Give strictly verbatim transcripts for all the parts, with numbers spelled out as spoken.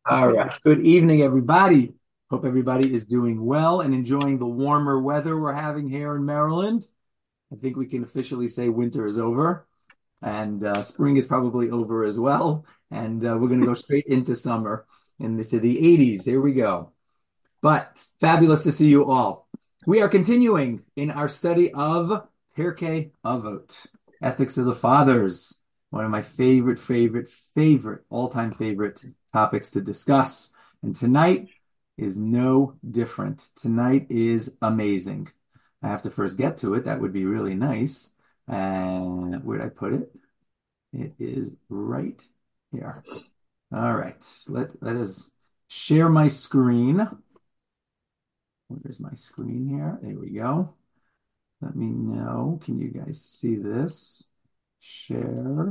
All right. Good evening, everybody. Hope everybody is doing well and enjoying the warmer weather we're having here in Maryland. I think we can officially say winter is over and uh, spring is probably over as well. And uh, we're going to go straight into summer and into the eighties. Here we go. But fabulous to see you all. We are continuing in our study of Pirkei Avot, Ethics of the Fathers, one of my favorite, favorite, favorite, all-time favorite topics to discuss. And tonight is no different. Tonight is amazing. I have to first get to it. That would be really nice. And where'd I put it? It is right here. All right. Let, let us share my screen. Where's my screen here? There we go. Let me know. Can you guys see this? Share.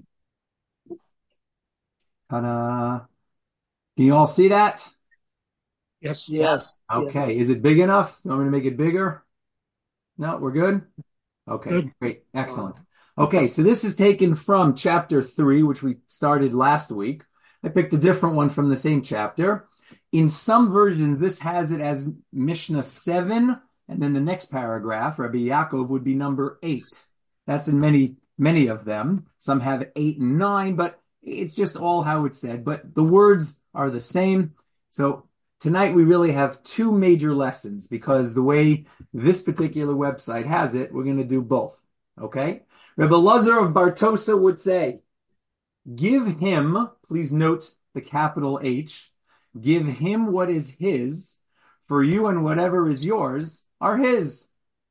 Ta-da. Can you all see that? Yes. Yes. Okay. Is it big enough? You want me to make it bigger? No, we're good? Okay, Good. great. Excellent. Okay, so this is taken from chapter three, which we started last week. I picked a different one from the same chapter. In some versions, this has it as Mishnah seven, and then the next paragraph, Rabbi Yaakov, would be number eight. That's in many, many of them. Some have eight and nine, but it's just all how it's said. But the words are the same. So tonight we really have two major lessons because the way this particular website has it, we're going to do both. Okay? Rebbe Lazar of Bartosa would say, give him, please note the capital H, give him what is his, for you and whatever is yours are his.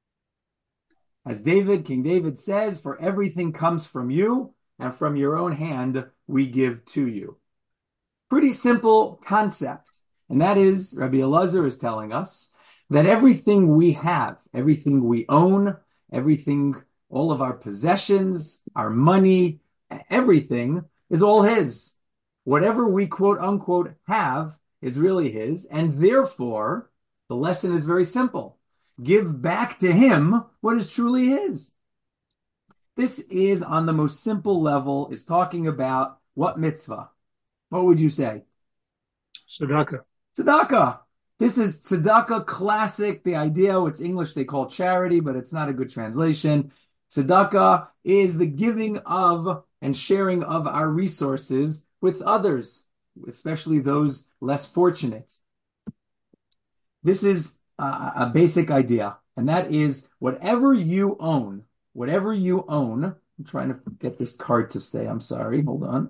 As David, King David says, for everything comes from you, and from your own hand we give to you. Pretty simple concept. And that is, Rabbi Elazar is telling us that everything we have, everything we own, everything, all of our possessions, our money, everything is all his. Whatever we quote unquote have is really his. And therefore, the lesson is very simple. Give back to him what is truly his. This is on the most simple level, is talking about what mitzvah? What would you say? Tzedakah. Tzedakah. This is tzedakah classic. The idea, what's English they call charity, but it's not a good translation. Tzedakah is the giving of and sharing of our resources with others, especially those less fortunate. This is a, a basic idea, and that is whatever you own, whatever you own. I'm trying to get this card to stay. I'm sorry. Hold on.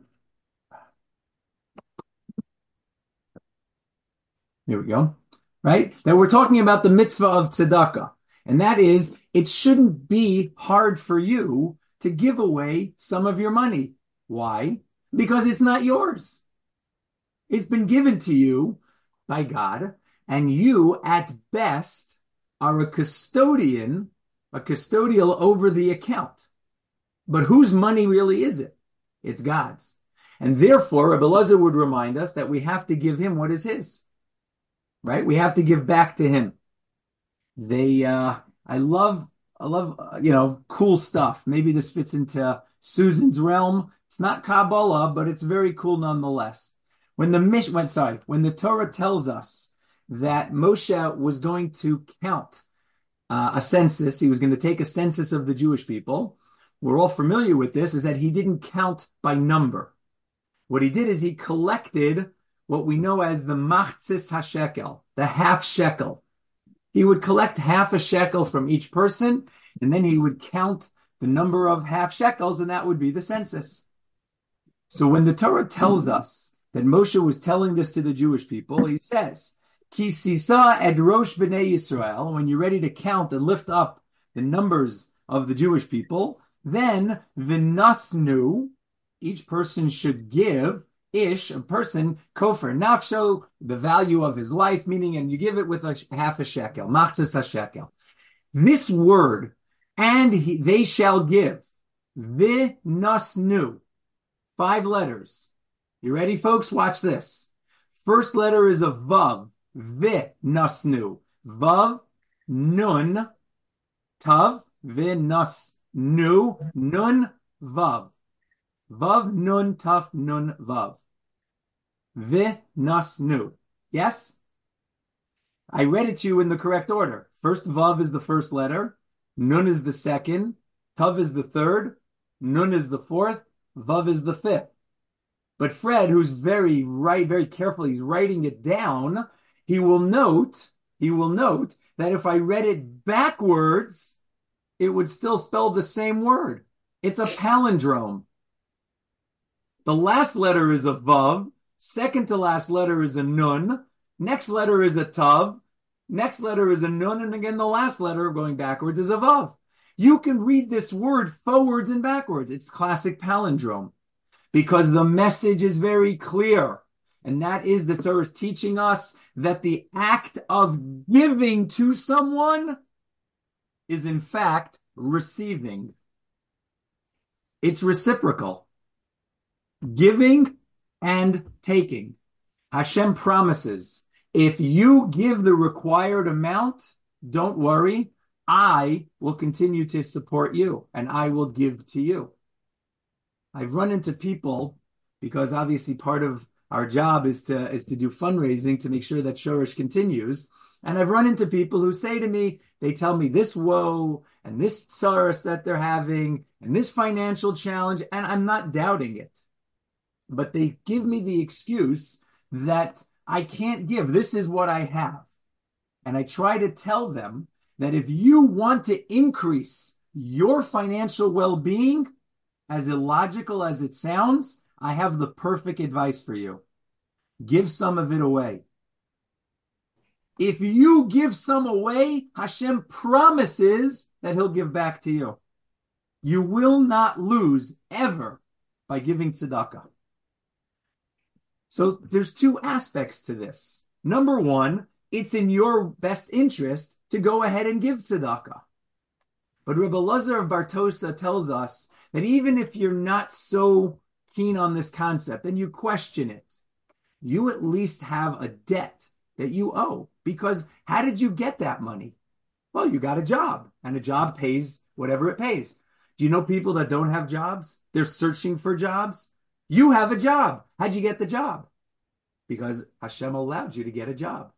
Here we go. Right? Now we're talking about the mitzvah of tzedakah. And that is, it shouldn't be hard for you to give away some of your money. Why? Because it's not yours. It's been given to you by God, and you, at best, are a custodian, a custodial over the account. But whose money really is it? It's God's. And therefore, Rebbe Elazar would remind us that we have to give him what is his. Right? We have to give back to him. They, uh, I love, I love, uh, you know, cool stuff. Maybe this fits into Susan's realm. It's not Kabbalah, but it's very cool nonetheless. When the Mish, when, sorry, when the Torah tells us that Moshe was going to count uh, a census, he was going to take a census of the Jewish people. We're all familiar with this, is that he didn't count by number. What he did is he collected what we know as the machzis hashekel, the half shekel. He would collect half a shekel from each person, and then he would count the number of half shekels, and that would be the census. So when the Torah tells us that Moshe was telling this to the Jewish people, he says, Ki sisa ed rosh b'nei Yisrael, when you're ready to count and lift up the numbers of the Jewish people, then v'nasnu, each person should give ish, a person, kofer nafsho, the value of his life, meaning, and you give it with a half a shekel, machzis hashekel. This word, and he, they shall give, v'nasnu, five letters. You ready, folks? Watch this. First letter is a vav, v'nasnu, vav, nun, tav, v'nasnu, nun, vav. Vav nun taf nun vav. V'nasnu. Yes? I read it to you in the correct order. First Vav is the first letter. Nun is the second. Tav is the third. Nun is the fourth. Vav is the fifth. But Fred, who's very right, very careful, he's writing it down. He will note, he will note that if I read it backwards, it would still spell the same word. It's a palindrome. The last letter is a Vav. Second to last letter is a Nun. Next letter is a Tav. Next letter is a Nun. And again, the last letter going backwards is a Vav. You can read this word forwards and backwards. It's classic palindrome because the message is very clear. And that is the Torah is teaching us that the act of giving to someone is in fact receiving. It's reciprocal. Giving and taking. Hashem promises, if you give the required amount, don't worry, I will continue to support you and I will give to you. I've run into people, because obviously part of our job is to, is to do fundraising to make sure that Shoresh continues. And I've run into people who say to me, they tell me this woe and this sorrow that they're having and this financial challenge, and I'm not doubting it. But they give me the excuse that I can't give. This is what I have. And I try to tell them that if you want to increase your financial well-being, as illogical as it sounds, I have the perfect advice for you. Give some of it away. If you give some away, Hashem promises that he'll give back to you. You will not lose ever by giving tzedakah. So there's two aspects to this. Number one, it's in your best interest to go ahead and give tzedakah. But Rebbe Elazar of Bartosa tells us that even if you're not so keen on this concept and you question it, you at least have a debt that you owe. Because how did you get that money? Well, you got a job, and a job pays whatever it pays. Do you know people that don't have jobs? They're searching for jobs. You have a job. How'd you get the job? Because Hashem allowed you to get a job.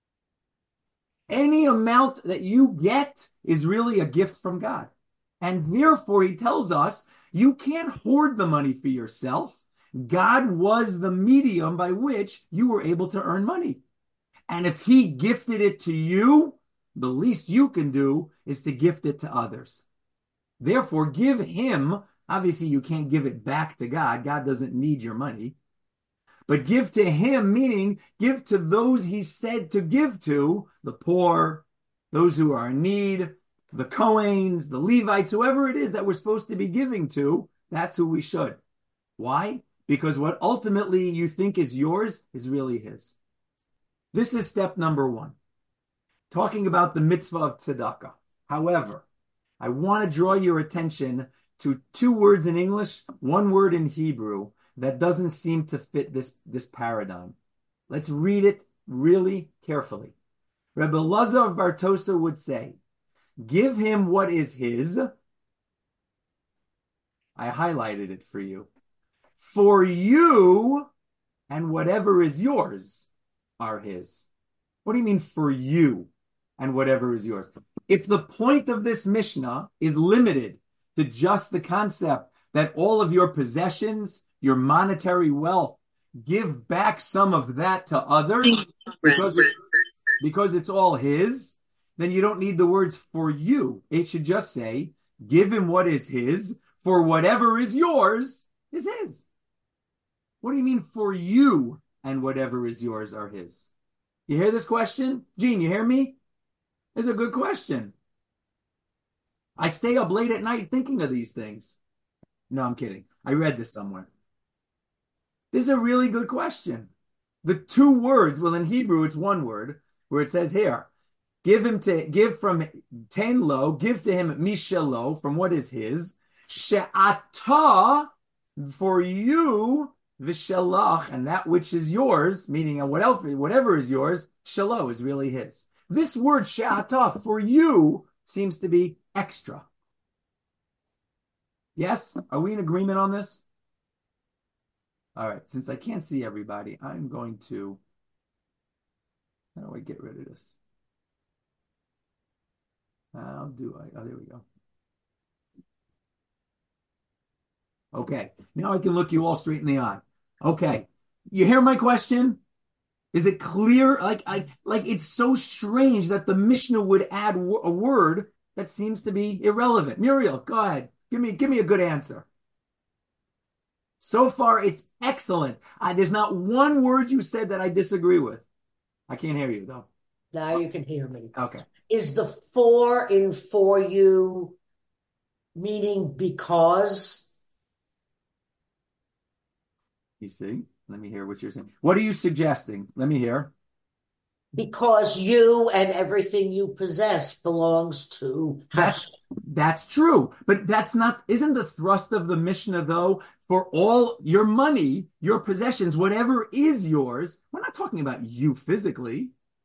Any amount that you get is really a gift from God. And therefore, he tells us, you can't hoard the money for yourself. God was the medium by which you were able to earn money. And if he gifted it to you, the least you can do is to gift it to others. Therefore, give him, obviously you can't give it back to God. God doesn't need your money. But give to him, meaning give to those he said to give to, the poor, those who are in need, the Kohanes, the Levites, whoever it is that we're supposed to be giving to, that's who we should. Why? Because what ultimately you think is yours is really his. This is step number one. Talking about the mitzvah of tzedakah. However, I want to draw your attention to two words in English, one word in Hebrew, that doesn't seem to fit this, this paradigm. Let's read it really carefully. Rebbe Elazar of Bartosa would say, give him what is his. I highlighted it for you. For you, and whatever is yours are his. What do you mean for you and whatever is yours? If the point of this Mishnah is limited to just the concept that all of your possessions, your monetary wealth, give back some of that to others because it's, because it's all his, then you don't need the words for you. It should just say, give him what is his, for whatever is yours is his. What do you mean for you and whatever is yours are his? You hear this question? Gene, you hear me? It's a good question. I stay up late at night thinking of these things. No, I'm kidding. I read this somewhere. This is a really good question. The two words, well, in Hebrew, it's one word, where it says here, give him to, give from ten lo, give to him mishelo, from what is his, she'ata, for you, vishalach, and that which is yours, meaning whatever, whatever is yours, shelo is really his. This word she'ata, for you, seems to be extra. Yes? Are we in agreement on this? All right, since I can't see everybody, I'm going to, how do I get rid of this? How do I, oh, there we go. Okay, now I can look you all straight in the eye. Okay, you hear my question? Is it clear? Like I like it's so strange that the Mishnah would add w- a word that seems to be irrelevant. Muriel, go ahead. Give me give me a good answer. So far, it's excellent. I, there's not one word you said that I disagree with. I can't hear you though. Now you can hear me. Okay. Is the for in for you meaning because? You see? Let me hear what you're saying. What are you suggesting? Let me hear. Because you and everything you possess belongs to That's Hashem. that's true, but that's not. Isn't the thrust of the Mishnah though? For all your money, your possessions, whatever is yours, we're not talking about you physically.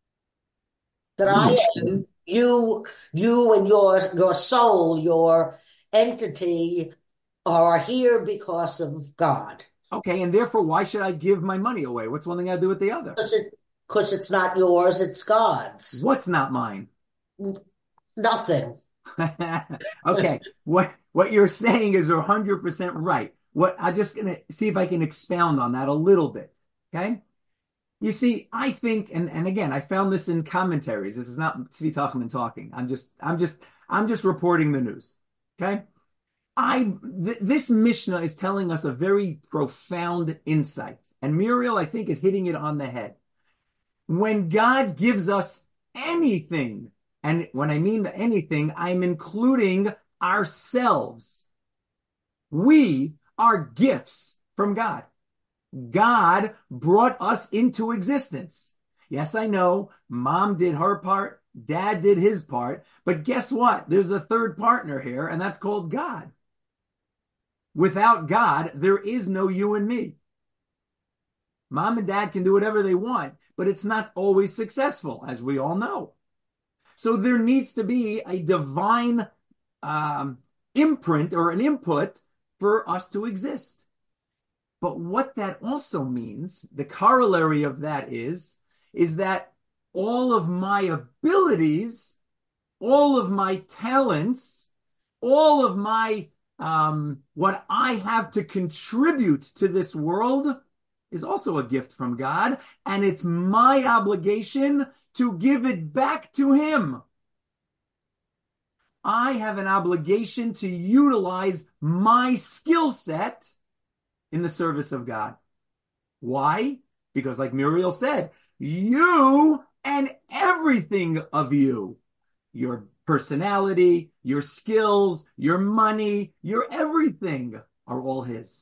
That I am you, you and your your soul, your entity are here because of God. Okay, and therefore, why should I give my money away? What's one thing I do with the other? Because it, because it's not yours, it's God's. What's not mine? Nothing. Okay, what what you're saying is one hundred percent right. What I'm just gonna see if I can expound on that a little bit. Okay, you see, I think, and and again, I found this in commentaries. This is not Tzvi Tachman talking. I'm just I'm just I'm just reporting the news. Okay, I th this Mishnah is telling us a very profound insight, and Muriel, I think, is hitting it on the head. When God gives us anything, and when I mean anything, I'm including ourselves. We are gifts from God. God brought us into existence. Yes, I know mom did her part, dad did his part, but guess what? There's a third partner here, and that's called God. Without God, there is no you and me. Mom and dad can do whatever they want, but it's not always successful, as we all know. So there needs to be a divine um, imprint or an input for us to exist. But what that also means, the corollary of that is, is that all of my abilities, all of my talents, all of my, um, what I have to contribute to this world is also a gift from God, and it's my obligation to give it back to Him. I have an obligation to utilize my skill set in the service of God. Why? Because like Muriel said, you and everything of you, your personality, your skills, your money, your everything are all His.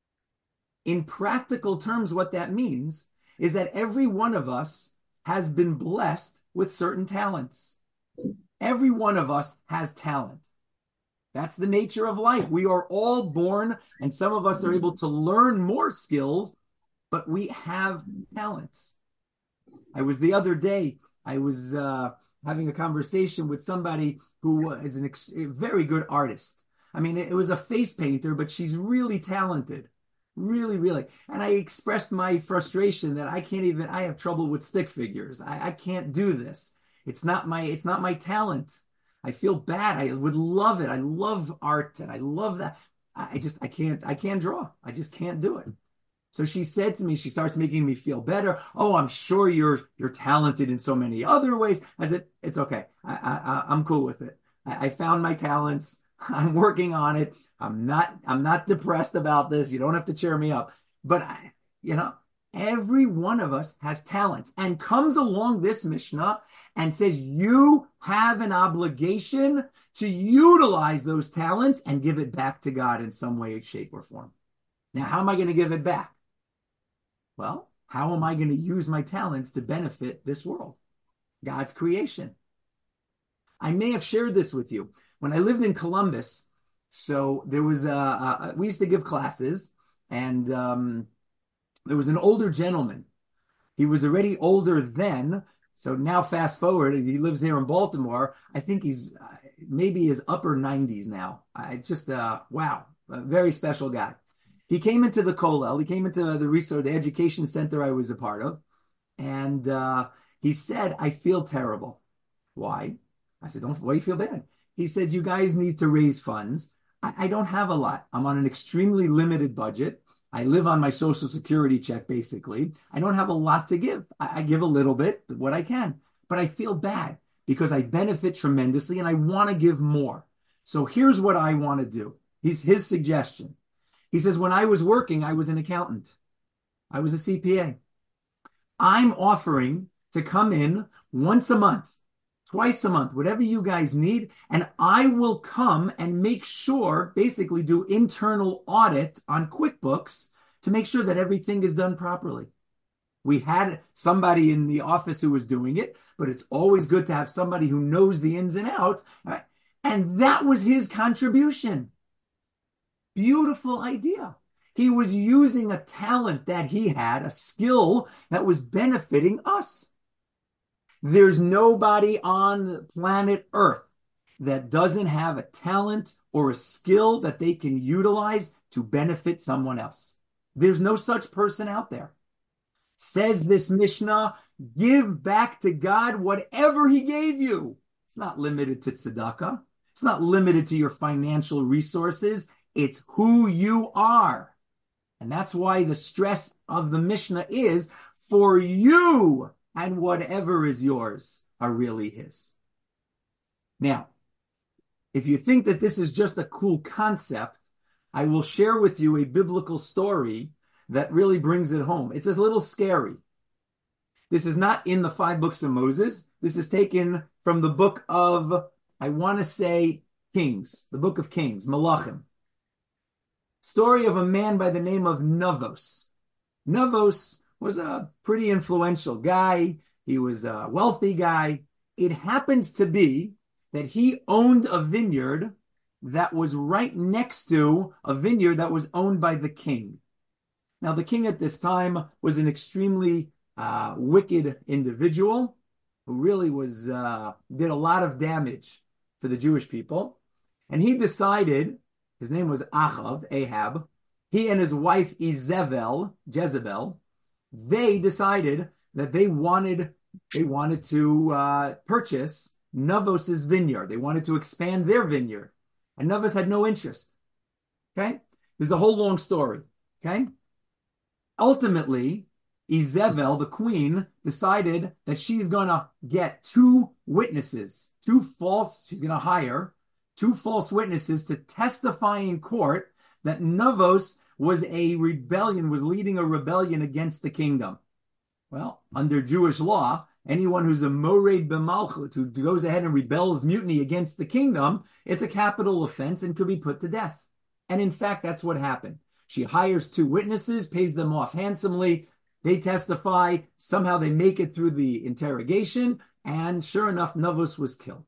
In practical terms, what that means is that every one of us has been blessed with certain talents. Every one of us has talent. That's the nature of life. We are all born, and some of us are able to learn more skills, but we have talents. I was the other day, I was uh, having a conversation with somebody who is an ex- a very good artist. I mean, it was a face painter, but she's really talented. Really, really. And I expressed my frustration that I can't even, I have trouble with stick figures. I, I can't do this. It's not my, it's not my talent. I feel bad. I would love it. I love art and I love that. I just, I can't, I can't draw. I just can't do it. So she said to me, she starts making me feel better. Oh, I'm sure you're, you're talented in so many other ways. I said, it's okay. I, I, I'm cool with it. I, I found my talents. I'm working on it. I'm not, I'm not depressed about this. You don't have to cheer me up. But I, you know, every one of us has talents, and comes along this Mishnah and says, you have an obligation to utilize those talents and give it back to God in some way, shape, or form. Now, how am I going to give it back? Well, how am I going to use my talents to benefit this world, God's creation? I may have shared this with you. When I lived in Columbus, so there was a, a we used to give classes, and um, there was an older gentleman. He was already older then, so now fast forward, he lives here in Baltimore. I think he's uh, maybe his upper nineties now. I just uh, wow, a very special guy. He came into the Kollel. He came into the research, the education center I was a part of. And uh, he said, I feel terrible. Why? I said, don't, why do you feel bad? He said, you guys need to raise funds. I, I don't have a lot. I'm on an extremely limited budget. I live on my Social Security check, basically. I don't have a lot to give. I, I give a little bit, what I can. But I feel bad because I benefit tremendously and I want to give more. So here's what I want to do. He's his suggestion. He says, when I was working, I was an accountant. I was a C P A. I'm offering to come in once a month, twice a month, whatever you guys need, and I will come and make sure, basically do internal audit on QuickBooks to make sure that everything is done properly. We had somebody in the office who was doing it, but it's always good to have somebody who knows the ins and outs. Right? And that was his contribution. Beautiful idea. He was using a talent that he had, a skill that was benefiting us. There's nobody on planet Earth that doesn't have a talent or a skill that they can utilize to benefit someone else. There's no such person out there. Says this Mishnah, give back to God whatever he gave you. It's not limited to tzedakah. It's not limited to your financial resources. It's who you are. And that's why the stress of the Mishnah is for you, and whatever is yours are really his. Now, if you think that this is just a cool concept, I will share with you a biblical story that really brings it home. It's a little scary. This is not in the five books of Moses. This is taken from the book of, I want to say, Kings, the book of Kings, Malachim. Story of a man by the name of Navos. Navos was a pretty influential guy. He was a wealthy guy. It happens to be that he owned a vineyard that was right next to a vineyard that was owned by the king. Now, the king at this time was an extremely uh, wicked individual who really was uh, did a lot of damage for the Jewish people. And he decided, his name was Achav, Ahab, he and his wife Izebel, Jezebel, they decided that they wanted they wanted to uh, purchase Navos's vineyard. They wanted to expand their vineyard. And Navos had no interest. Okay? There's a whole long story. Okay? Ultimately, Izebel, the queen, decided that she's going to get two witnesses, two false, she's going to hire two false witnesses to testify in court that Navos was a rebellion, was leading a rebellion against the kingdom. Well, under Jewish law, anyone who's a mored b'malchut, who goes ahead and rebels mutiny against the kingdom, it's a capital offense and could be put to death. And in fact, that's what happened. She hires two witnesses, pays them off handsomely. They testify. Somehow they make it through the interrogation. And sure enough, Navos was killed.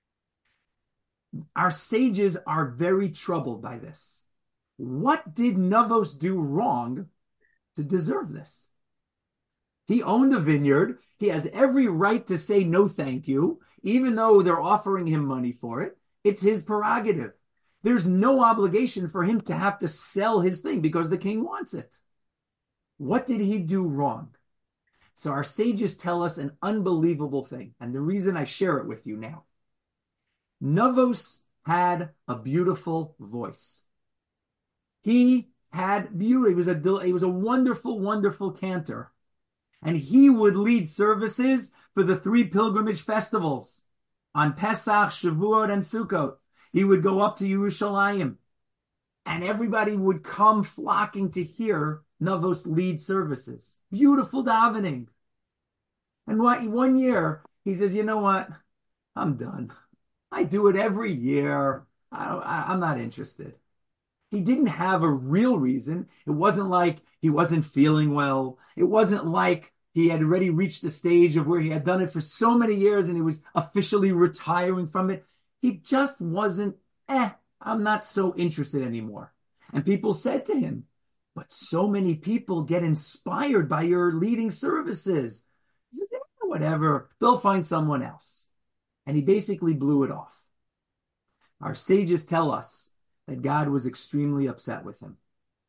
Our sages are very troubled by this. What did Navos do wrong to deserve this? He owned a vineyard. He has every right to say no thank you, even though they're offering him money for it. It's his prerogative. There's no obligation for him to have to sell his thing because the king wants it. What did he do wrong? So our sages tell us an unbelievable thing, and the reason I share it with you now. Navos had a beautiful voice. He had beauty. He was a, he was a wonderful, wonderful cantor. And he would lead services for the three pilgrimage festivals on Pesach, Shavuot, and Sukkot. He would go up to Yerushalayim, and everybody would come flocking to hear Navos lead services. Beautiful davening. And one year, he says, you know what? I'm done. I do it every year. I don't, I, I'm not interested. He didn't have a real reason. It wasn't like he wasn't feeling well. It wasn't like he had already reached the stage of where he had done it for so many years and he was officially retiring from it. He just wasn't, eh, I'm not so interested anymore. And people said to him, but so many people get inspired by your leading services. He said, eh, whatever, they'll find someone else. And he basically blew it off. Our sages tell us that God was extremely upset with him.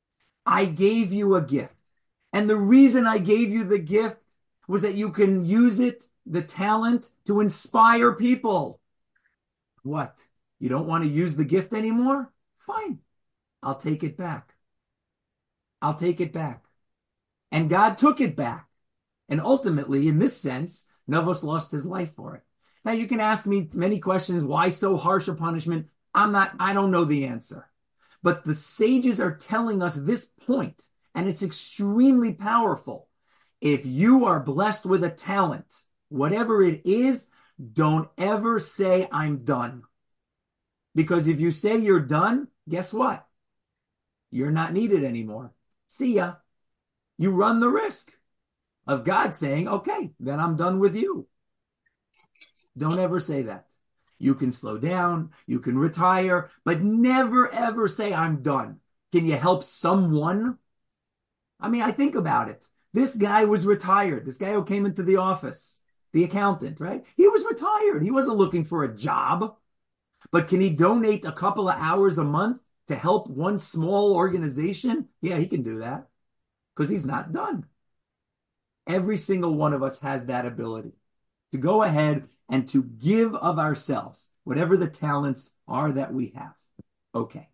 I gave you a gift. And the reason I gave you the gift was that you can use it, the talent, to inspire people. What? You don't want to use the gift anymore? Fine. I'll take it back. I'll take it back. And God took it back. And ultimately, in this sense, Navos lost his life for it. Now, you can ask me many questions. Why so harsh a punishment? I'm not, I don't know the answer. But the sages are telling us this point, and it's extremely powerful. If you are blessed with a talent, whatever it is, don't ever say, I'm done. Because if you say you're done, guess what? You're not needed anymore. See ya. You run the risk of God saying, okay, then I'm done with you. Don't ever say that. You can slow down, you can retire, but never ever say, I'm done. Can you help someone? I mean, I think about it. This guy was retired. This guy who came into the office, the accountant, right? He was retired. He wasn't looking for a job. But can he donate a couple of hours a month to help one small organization? Yeah, he can do that because he's not done. Every single one of us has that ability to go ahead and to give of ourselves, whatever the talents are that we have. Okay.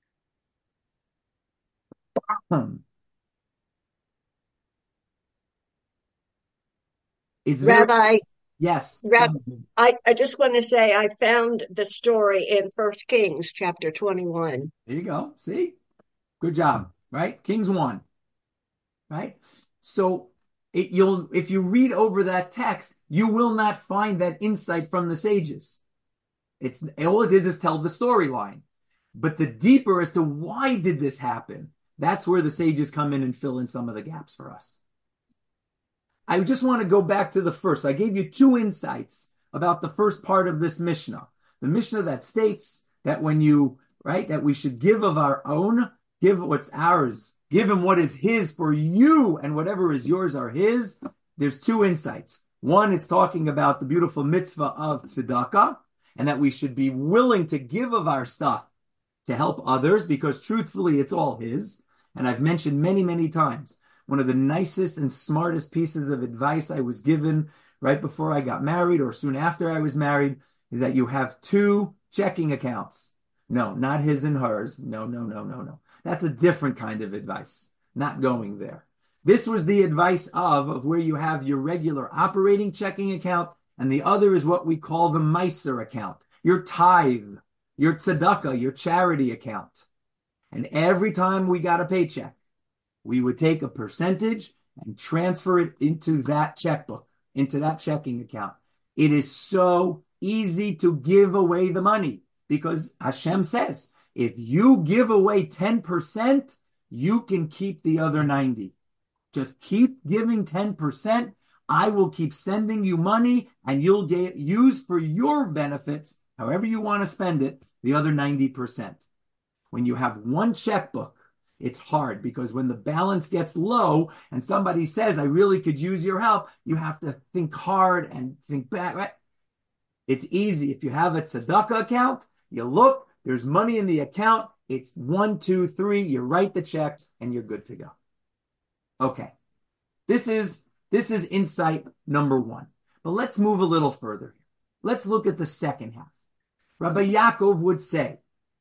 It's very, Rabbi, yes. Rabbi, I, I just want to say I found the story in First Kings chapter twenty-one. There you go. See? Good job, right? Kings one, right? So it, you'll, if you read over that text, you will not find that insight from the sages. It's all it is is tell the storyline. But the deeper as to why did this happen, that's where the sages come in and fill in some of the gaps for us. I just want to go back to the first. I gave you two insights about the first part of this Mishnah. The Mishnah that states that when you, right, that we should give of our own, give what's ours, give him what is his for you, and whatever is yours are his. There's two insights. One, it's talking about the beautiful mitzvah of tzedakah, and that we should be willing to give of our stuff to help others, because truthfully, it's all his. And I've mentioned many, many times, one of the nicest and smartest pieces of advice I was given right before I got married or soon after I was married is that you have two checking accounts. No, not his and hers. No, no, no, no, no. That's a different kind of advice. Not going there. This was the advice of, of where you have your regular operating checking account, and the other is what we call the Meiser account, your tithe, your tzedakah, your charity account. And every time we got a paycheck, we would take a percentage and transfer it into that checkbook, into that checking account. It is so easy to give away the money because Hashem says, if you give away ten percent, you can keep the other ninety. Just keep giving ten percent. I will keep sending you money and you'll get use for your benefits, however you want to spend it, the other ninety percent. When you have one checkbook, it's hard because when the balance gets low and somebody says, I really could use your help, you have to think hard and think back, right? It's easy. If you have a tzedakah account, you look, there's money in the account. It's one, two, three. You write the check and you're good to go. Okay. This is, this is insight number one. But let's move a little further. Let's look at the second half. Rabbi Yaakov would say,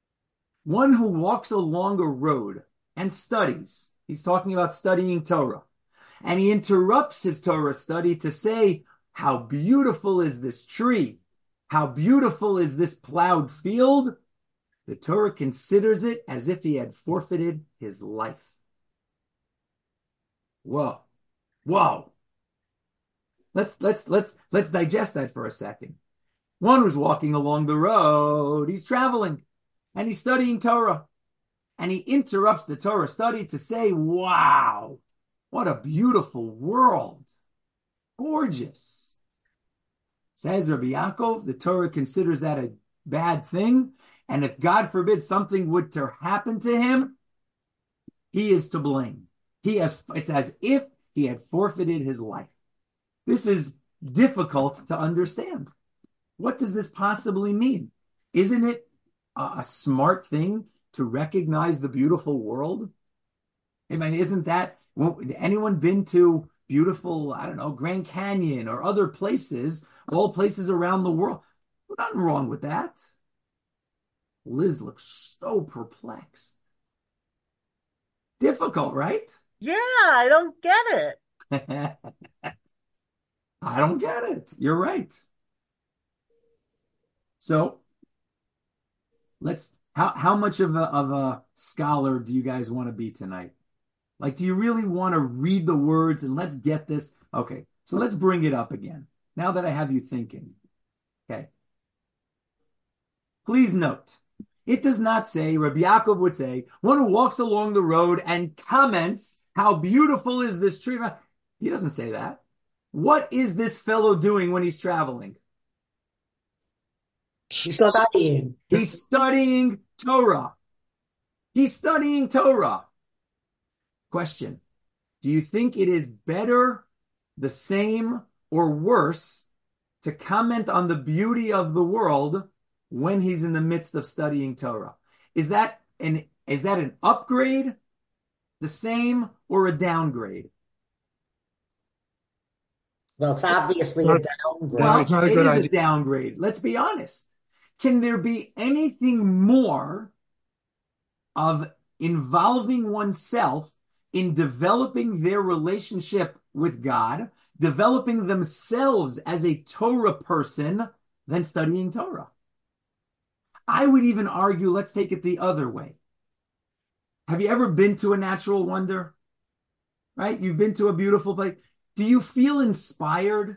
one who walks along a road and studies. He's talking about studying Torah. And he interrupts his Torah study to say, how beautiful is this tree? How beautiful is this plowed field? The Torah considers it as if he had forfeited his life. Whoa. Whoa. Let's, let's, let's, let's digest that for a second. One who's walking along the road, he's traveling, and he's studying Torah. And he interrupts the Torah study to say, wow, what a beautiful world. Gorgeous. Says Rabbi Yaakov, the Torah considers that a bad thing. And if God forbid something would to happen to him, he is to blame. He has, it's as if he had forfeited his life. This is difficult to understand. What does this possibly mean? Isn't it a, a smart thing to recognize the beautiful world? I mean, isn't that, well, anyone been to beautiful, I don't know, Grand Canyon or other places, all places around the world? Nothing wrong with that. Liz looks so perplexed. Difficult, right? Yeah, I don't get it. I don't get it. You're right. So let's, how, how much of a, of a scholar do you guys want to be tonight? Like, do you really want to read the words and let's get this? Okay, so let's bring it up again. Now that I have you thinking. Okay. Please note, it does not say, Rabbi Yaakov would say, one who walks along the road and comments, how beautiful is this tree? He doesn't say that. What is this fellow doing when he's traveling? He's studying. He's studying Torah. He's studying Torah. Question. Do you think it is better, the same, or worse to comment on the beauty of the world when he's in the midst of studying Torah? Is that an, is that an upgrade, the same, or a downgrade? Well, it's obviously a downgrade. Well, it's not a it good is a idea. downgrade. Let's be honest. Can there be anything more of involving oneself in developing their relationship with God, developing themselves as a Torah person, than studying Torah? I would even argue, let's take it the other way. Have you ever been to a natural wonder? Right? You've been to a beautiful place. Do you feel inspired?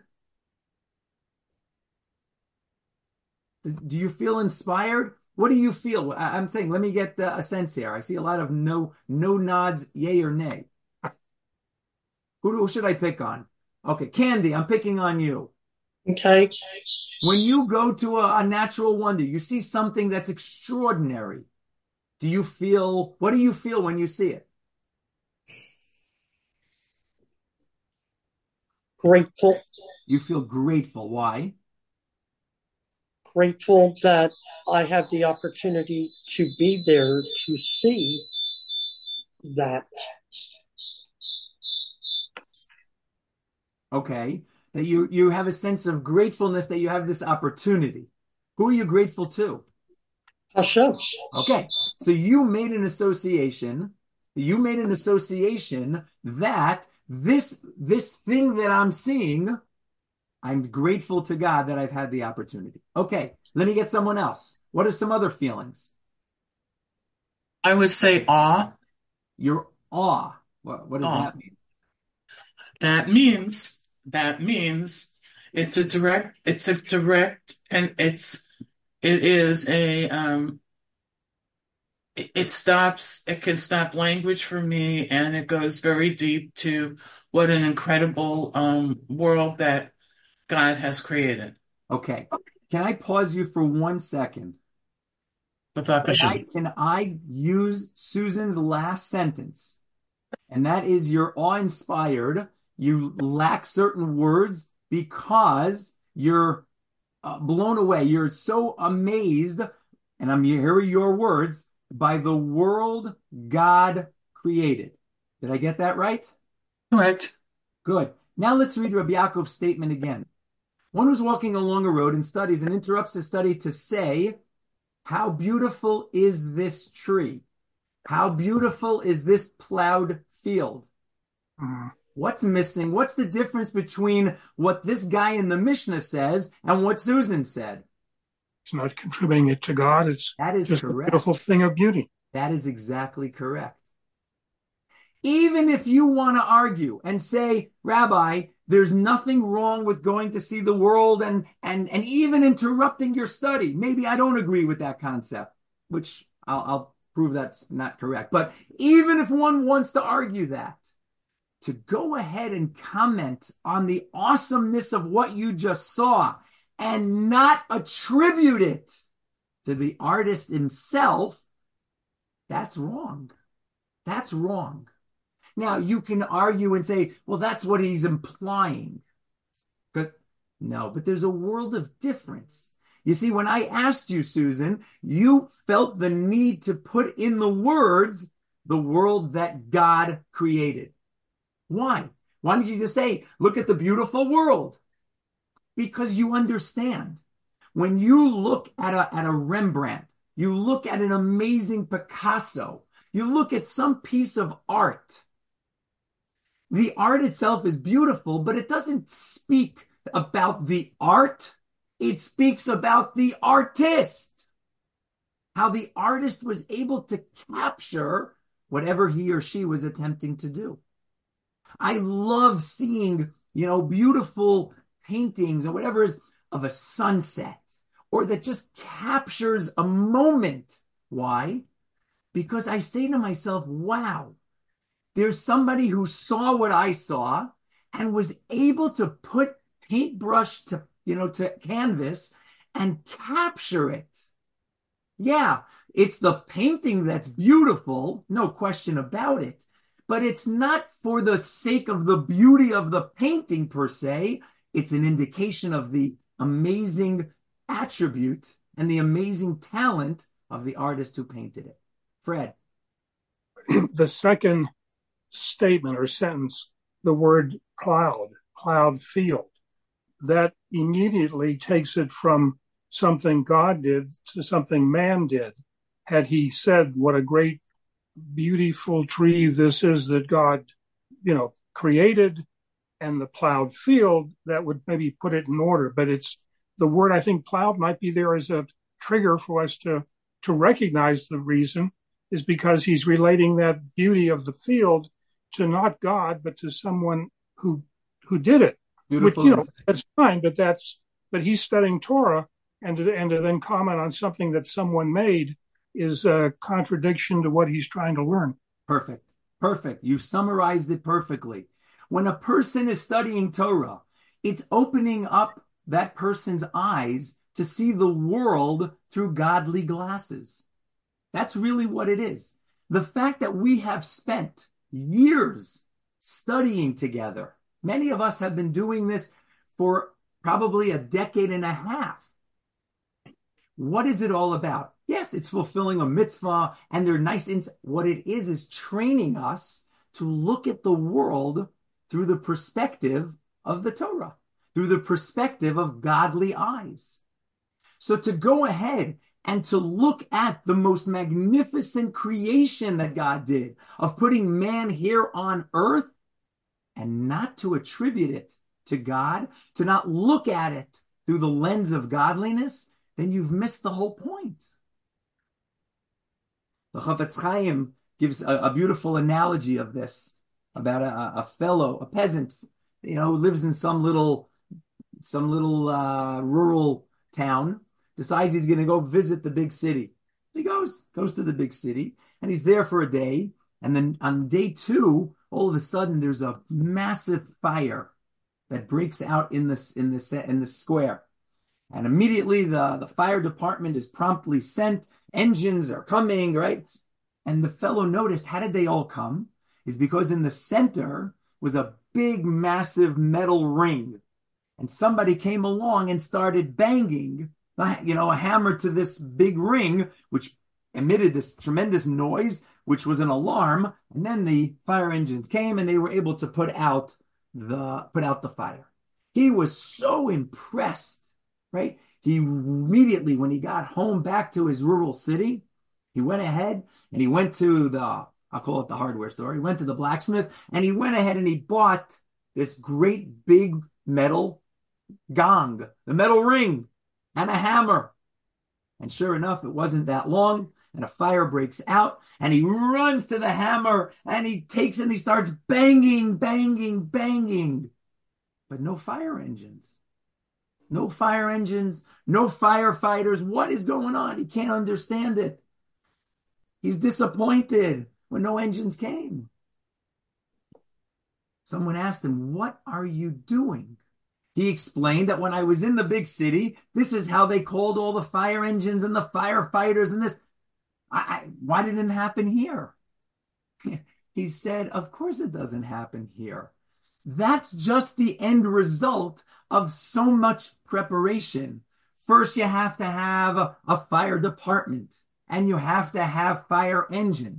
Do you feel inspired? What do you feel? I- I'm saying, let me get uh, a sense here. I see a lot of no, no nods, yay or nay. Who, who should I pick on? Okay, Candy, I'm picking on you. Okay. When you go to a, a natural wonder, you see something that's extraordinary. Do you feel, what do you feel when you see it? Grateful. You feel grateful. Why? Grateful that I have the opportunity to be there to see that. Okay. That you, you have a sense of gratefulness that you have this opportunity. Who are you grateful to? Hashem. Okay. So you made an association. You made an association that this, this thing that I'm seeing, I'm grateful to God that I've had the opportunity. Okay. Let me get someone else. What are some other feelings? I would say awe. Your awe. What, what does Awe. that mean? That means that means it's a direct it's a direct and it's it is a um it, it stops it can stop language for me, and it goes very deep to what an incredible um world that God has created. Okay. Can I pause you for one second? Without Can I, question. can I use Susan's last sentence? And that is, you're awe-inspired. You lack certain words because you're uh, blown away. You're so amazed, and I'm hearing your words, by the world God created. Did I get that right? Correct. Good. Now let's read Rabbi Yaakov's statement again. One who's walking along a road and studies and interrupts his study to say, how beautiful is this tree? How beautiful is this plowed field? Mhm. What's missing? What's the difference between what this guy in the Mishnah says and what Susan said? It's not contributing it to God. It's That is just a correct. beautiful thing of beauty. That is exactly correct. Even if you want to argue and say, Rabbi, there's nothing wrong with going to see the world and, and, and even interrupting your study. Maybe I don't agree with that concept, which I'll, I'll prove that's not correct. But even if one wants to argue that, to go ahead and comment on the awesomeness of what you just saw and not attribute it to the artist himself, that's wrong. That's wrong. Now, you can argue and say, well, that's what he's implying. Because no, but there's a world of difference. You see, when I asked you, Susan, you felt the need to put in the words the world that God created. Why? Why did you just say, look at the beautiful world? Because you understand. When you look at a, at a Rembrandt, you look at an amazing Picasso, you look at some piece of art, the art itself is beautiful, but it doesn't speak about the art. It speaks about the artist. How the artist was able to capture whatever he or she was attempting to do. I love seeing, you know, beautiful paintings or whatever is of a sunset, or that just captures a moment. Why? Because I say to myself, wow, there's somebody who saw what I saw and was able to put paintbrush to, you know, to canvas and capture it. Yeah, it's the painting that's beautiful, no question about it, but it's not for the sake of the beauty of the painting per se. It's an indication of the amazing attribute and the amazing talent of the artist who painted it. Fred. The second statement or sentence, the word cloud, cloud field, that immediately takes it from something God did to something man did. Had he said what a great, beautiful tree this is that God, you know, created, and the plowed field, that would maybe put it in order. But it's the word, I think, plowed might be there as a trigger for us to, to recognize the reason is because he's relating that beauty of the field to not God, but to someone who, who did it. Beautiful. Which, you know, that's fine, but that's, but he's studying Torah, and to, and to then comment on something that someone made is a contradiction to what he's trying to learn. Perfect. Perfect. You summarized it perfectly. When a person is studying Torah, it's opening up that person's eyes to see the world through godly glasses. That's really what it is. The fact that we have spent years studying together. Many of us have been doing this for probably a decade and a half. What is it all about? Yes, it's fulfilling a mitzvah, and they're nice. Ins- what it is is training us to look at the world through the perspective of the Torah, through the perspective of godly eyes. So to go ahead and to look at the most magnificent creation that God did of putting man here on earth, and not to attribute it to God, to not look at it through the lens of godliness, then you've missed the whole point. The Chafetz Chaim gives a, a beautiful analogy of this, about a, a fellow, a peasant, you know, who lives in some little, some little uh, rural town, decides he's going to go visit the big city. He goes, goes to the big city, and he's there for a day. And then on day two, all of a sudden, there's a massive fire that breaks out in this in this in the square, and immediately the the fire department is promptly sent. Engines are coming, right? And the fellow noticed, how did they all come? Is because in the center was a big, massive metal ring, and somebody came along and started banging, you know, a hammer to this big ring, which emitted this tremendous noise, which was an alarm. And then the fire engines came and they were able to put out the, put out the fire. He was so impressed, right? He immediately, when he got home back to his rural city, he went ahead and he went to the, I'll call it the hardware store. He went to the blacksmith and he went ahead and he bought this great big metal gong, the metal ring, and a hammer. And sure enough, it wasn't that long, and a fire breaks out, and he runs to the hammer, and he takes it and he starts banging, banging, banging. But no fire engines. No fire engines, no firefighters. What is going on? He can't understand it. He's disappointed when no engines came. Someone asked him, "What are you doing?" He explained that when I was in the big city, this is how they called all the fire engines and the firefighters and this. I, I, why didn't it happen here? He said, of course it doesn't happen here. That's just the end result of so much preparation. First, you have to have a, a fire department, and you have to have fire engines.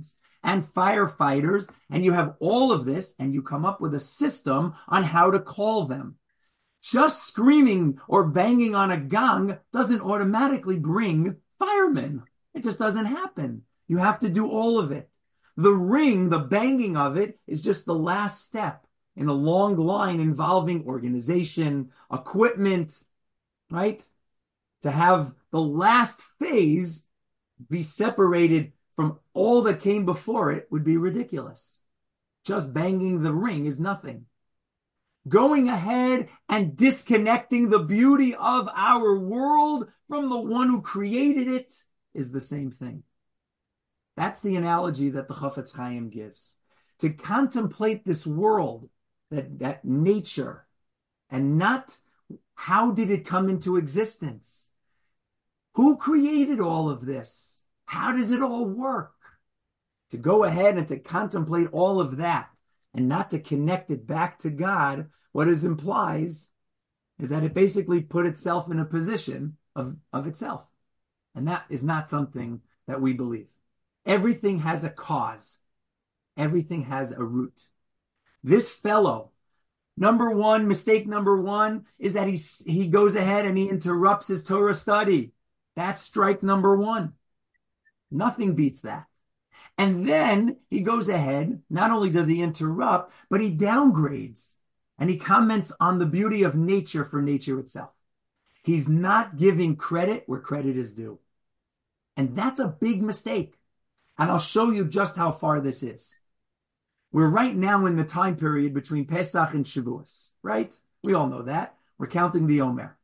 and firefighters, and you have all of this, and you come up with a system on how to call them. Just screaming or banging on a gong doesn't automatically bring firemen. It just doesn't happen. You have to do all of it. The ring, the banging of it, is just the last step in a long line involving organization, equipment, right? To have the last phase be separated from all that came before it would be ridiculous. Just banging the ring is nothing. Going ahead and disconnecting the beauty of our world from the one who created it is the same thing. That's the analogy that the Chafetz Chaim gives. To contemplate this world, that, that nature, and not how did it come into existence? Who created all of this? How does it all work? To go ahead and to contemplate all of that and not to connect it back to God, what it implies is that it basically put itself in a position of, of itself. And that is not something that we believe. Everything has a cause. Everything has a root. This fellow, number one, mistake number one is that he, he goes ahead and he interrupts his Torah study. That's strike number one. Nothing beats that. And then he goes ahead, not only does he interrupt, but he downgrades and he comments on the beauty of nature for nature itself. He's not giving credit where credit is due. And that's a big mistake. And I'll show you just how far this is. We're right now in the time period between Pesach and Shavuos, right? We all know that. We're counting the Omer.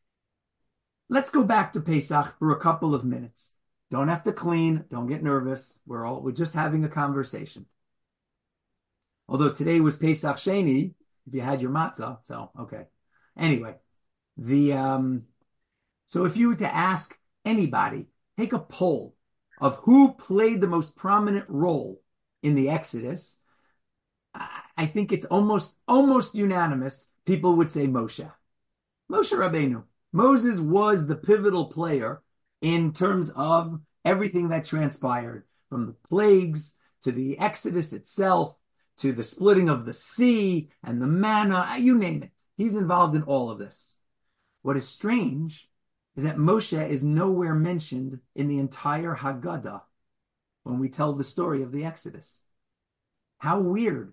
Let's go back to Pesach for a couple of minutes. Don't have to clean. Don't get nervous. We're all, we're just having a conversation. Although today was Pesach Sheni, if you had your matzah, so, okay. Anyway, the, um, so if you were to ask anybody, take a poll of who played the most prominent role in the Exodus, I think it's almost, almost unanimous. People would say Moshe. Moshe Rabbeinu. Moses was the pivotal player in terms of everything that transpired, from the plagues to the Exodus itself, to the splitting of the sea and the manna, you name it. He's involved in all of this. What is strange is that Moshe is nowhere mentioned in the entire Haggadah when we tell the story of the Exodus. How weird.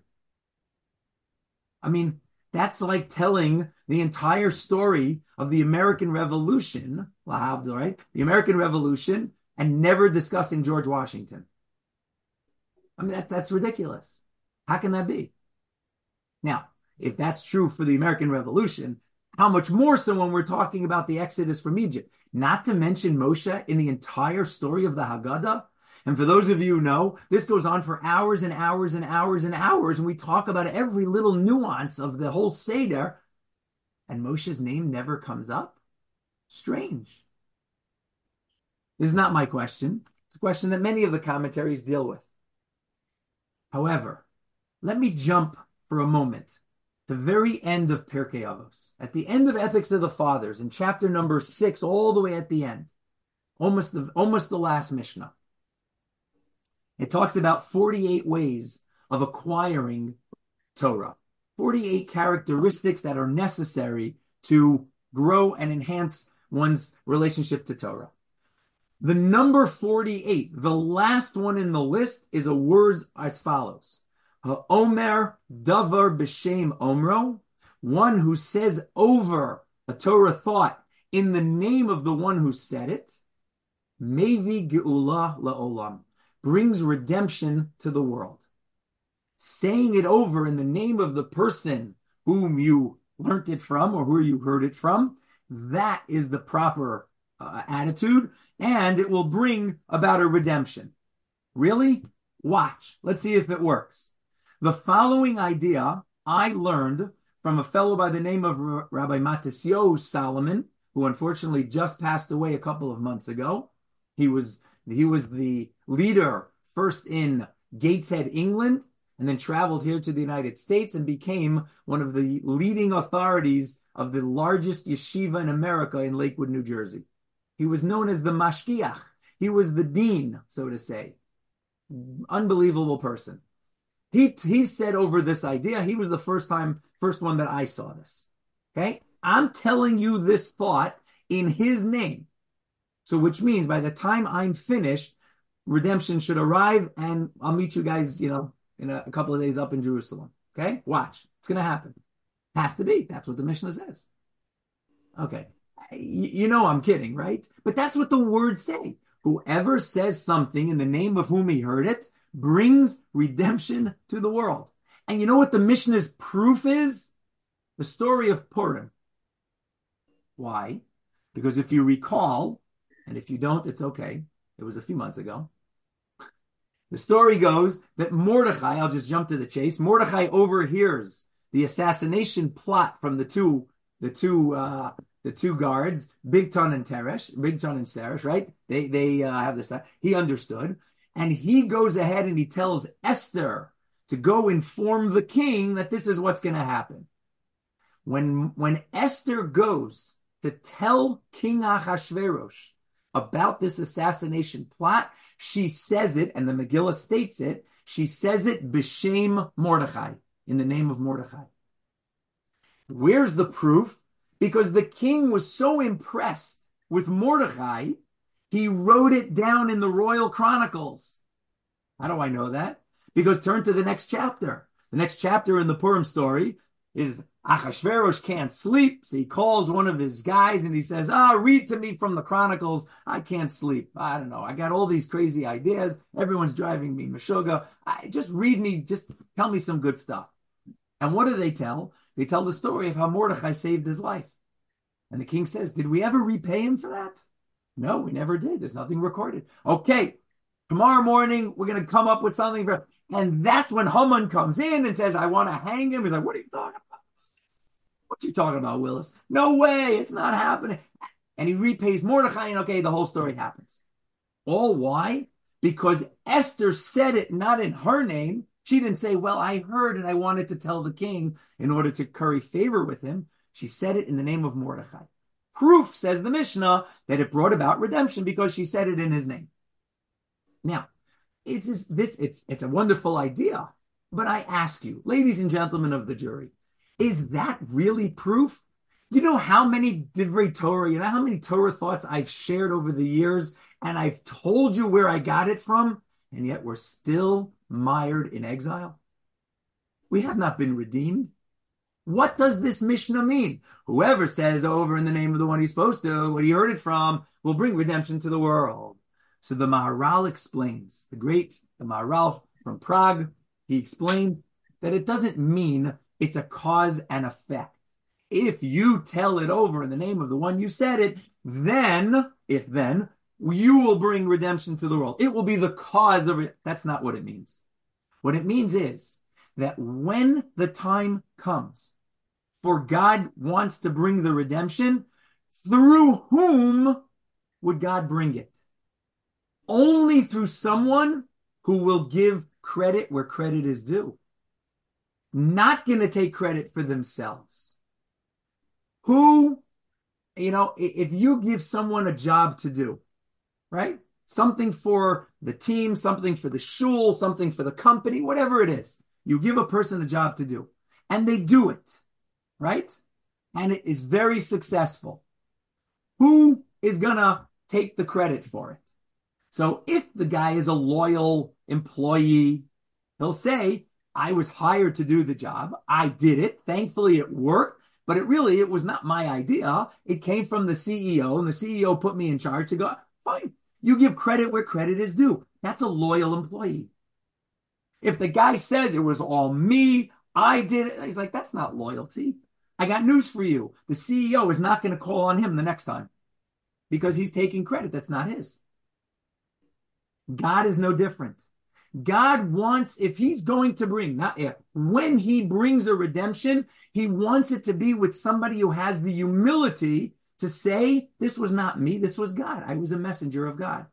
I mean, that's like telling the entire story of the American Revolution, right? The American Revolution, and never discussing George Washington. I mean, that, that's ridiculous. How can that be? Now, if that's true for the American Revolution, how much more so when we're talking about the Exodus from Egypt? Not to mention Moshe in the entire story of the Haggadah. And for those of you who know, this goes on for hours and hours and hours and hours, and we talk about every little nuance of the whole Seder, and Moshe's name never comes up? Strange. This is not my question. It's a question that many of the commentaries deal with. However, let me jump for a moment to the very end of Pirkei Avos. At the end of Ethics of the Fathers, in chapter number six, all the way at the end, almost the, almost the last Mishnah. It talks about forty-eight ways of acquiring Torah, forty-eight characteristics that are necessary to grow and enhance one's relationship to Torah. The number forty-eight, the last one in the list, is a word as follows. Ha'omer davar b'shem omro, one who says over a Torah thought in the name of the one who said it, mevi geula la'olam, brings redemption to the world. Saying it over in the name of the person whom you learnt it from or who you heard it from, that is the proper uh, attitude, and it will bring about a redemption. Really? Watch. Let's see if it works. The following idea I learned from a fellow by the name of R- Rabbi Matisyahu Solomon, who unfortunately just passed away a couple of months ago. He was He was the leader first in Gateshead, England, and then traveled here to the United States and became one of the leading authorities of the largest yeshiva in America in Lakewood, New Jersey. He was known as the Mashgiach. He was the dean, so to say. Unbelievable person. He, he said over this idea, he was the first time, first one that I saw this. Okay. I'm telling you this thought in his name. So which means by the time I'm finished, redemption should arrive, and I'll meet you guys, you know, in a, a couple of days up in Jerusalem. Okay? Watch. It's going to happen. Has to be. That's what the Mishnah says. Okay. You, you know I'm kidding, right? But that's what the words say. Whoever says something in the name of whom he heard it brings redemption to the world. And you know what the Mishnah's proof is? The story of Purim. Why? Because if you recall, and if you don't, it's okay. It was a few months ago. The story goes that Mordechai, I'll just jump to the chase, Mordechai overhears the assassination plot from the two, the two, uh, the two guards, Bigtan and Teresh, Bigtan and Seresh, right? They, they uh, have this. He understood, and he goes ahead and he tells Esther to go inform the king that this is what's going to happen. When, when Esther goes to tell King Ahasuerus about this assassination plot, she says it, and the Megillah states it, she says it b'shem Mordechai, in the name of Mordechai. Where's the proof? Because the king was so impressed with Mordechai, he wrote it down in the royal chronicles. How do I know that? Because turn to the next chapter. The next chapter in the Purim story is Achashverosh can't sleep, so he calls one of his guys and he says, ah, oh, read to me from the Chronicles. I can't sleep. I don't know. I got all these crazy ideas. Everyone's driving me Meshuggah. I just read me, just tell me some good stuff. And what do they tell? They tell the story of how Mordechai saved his life. And the king says, did we ever repay him for that? No, we never did. There's nothing recorded. Okay, tomorrow morning, we're going to come up with something. For... And that's when Haman comes in and says, I want to hang him. He's like, what are you talking about? What you talking about, Willis? No way, it's not happening. And he repays Mordechai, and okay, the whole story happens. All why? Because Esther said it not in her name. She didn't say, well, I heard and I wanted to tell the king in order to curry favor with him. She said it in the name of Mordechai. Proof, says the Mishnah, that it brought about redemption because she said it in his name. Now, it's just, this it's it's a wonderful idea, but I ask you, ladies and gentlemen of the jury, is that really proof? You know how many Divrei Torah, you know how many Torah thoughts I've shared over the years, and I've told you where I got it from, and yet we're still mired in exile? We have not been redeemed. What does this Mishnah mean? Whoever says over in the name of the one he's supposed to, what he heard it from, will bring redemption to the world. So the Maharal explains, the great, the Maharal from Prague, he explains that it doesn't mean it's a cause and effect. If you tell it over in the name of the one you said it, then, if then, you will bring redemption to the world. It will be the cause of it. That's not what it means. What it means is that when the time comes for God wants to bring the redemption, through whom would God bring it? Only through someone who will give credit where credit is due. Not going to take credit for themselves. Who, you know, if you give someone a job to do, right? Something for the team, something for the shul, something for the company, whatever it is. You give a person a job to do, and they do it, right? And it is very successful. Who is going to take the credit for it? So if the guy is a loyal employee, he'll say, I was hired to do the job. I did it. Thankfully, it worked. But it really, it was not my idea. It came from the C E O, and the C E O put me in charge to go, fine. You give credit where credit is due. That's a loyal employee. If the guy says it was all me, I did it, he's like, that's not loyalty. I got news for you. The C E O is not going to call on him the next time because he's taking credit that's not his. God is no different. God wants, if he's going to bring, not if, when he brings a redemption, he wants it to be with somebody who has the humility to say, this was not me, this was God. I was a messenger of God.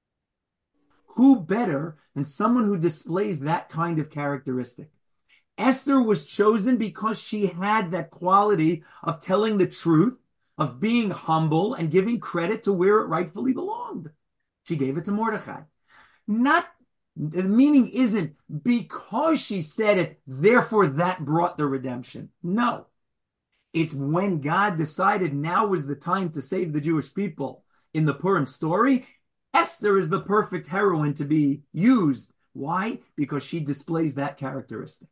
Who better than someone who displays that kind of characteristic? Esther was chosen because she had that quality of telling the truth, of being humble and giving credit to where it rightfully belonged. She gave it to Mordechai. Not The meaning isn't because she said it, therefore that brought the redemption. No. It's when God decided now was the time to save the Jewish people in the Purim story. Esther is the perfect heroine to be used. Why? Because she displays that characteristic.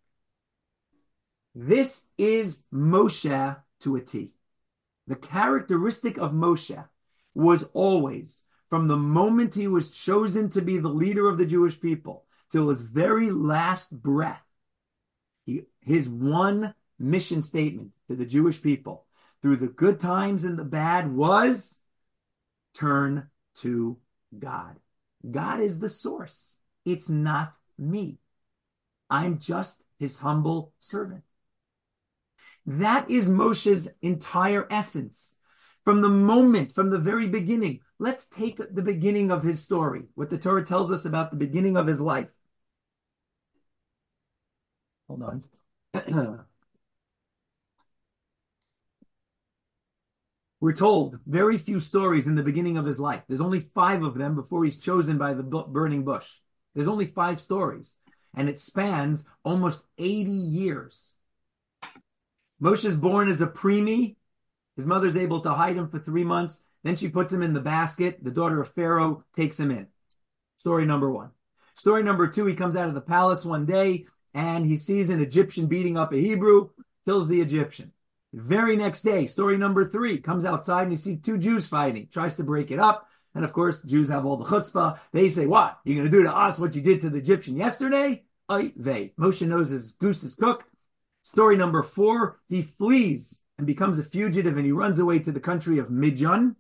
This is Moshe to a T. The characteristic of Moshe was always, from the moment he was chosen to be the leader of the Jewish people till his very last breath, he, his one mission statement to the Jewish people through the good times and the bad was turn to God. God is the source. It's not me. I'm just his humble servant. That is Moshe's entire essence. From the moment, from the very beginning, let's take the beginning of his story, what the Torah tells us about the beginning of his life. Hold on. We're told very few stories in the beginning of his life. There's only five of them before he's chosen by the burning bush. There's only five stories, and it spans almost eighty years. Moshe's born as a preemie. His mother's able to hide him for three months. Then she puts him in the basket. The daughter of Pharaoh takes him in. Story number one. Story number two, he comes out of the palace one day, and he sees an Egyptian beating up a Hebrew, kills the Egyptian. The very next day, story number three, comes outside and he sees two Jews fighting, tries to break it up. And of course, Jews have all the chutzpah. They say, what? You're going to do to us what you did to the Egyptian yesterday? Oy vey. Moshe knows his goose is cooked. Story number four, he flees and becomes a fugitive and he runs away to the country of Midian.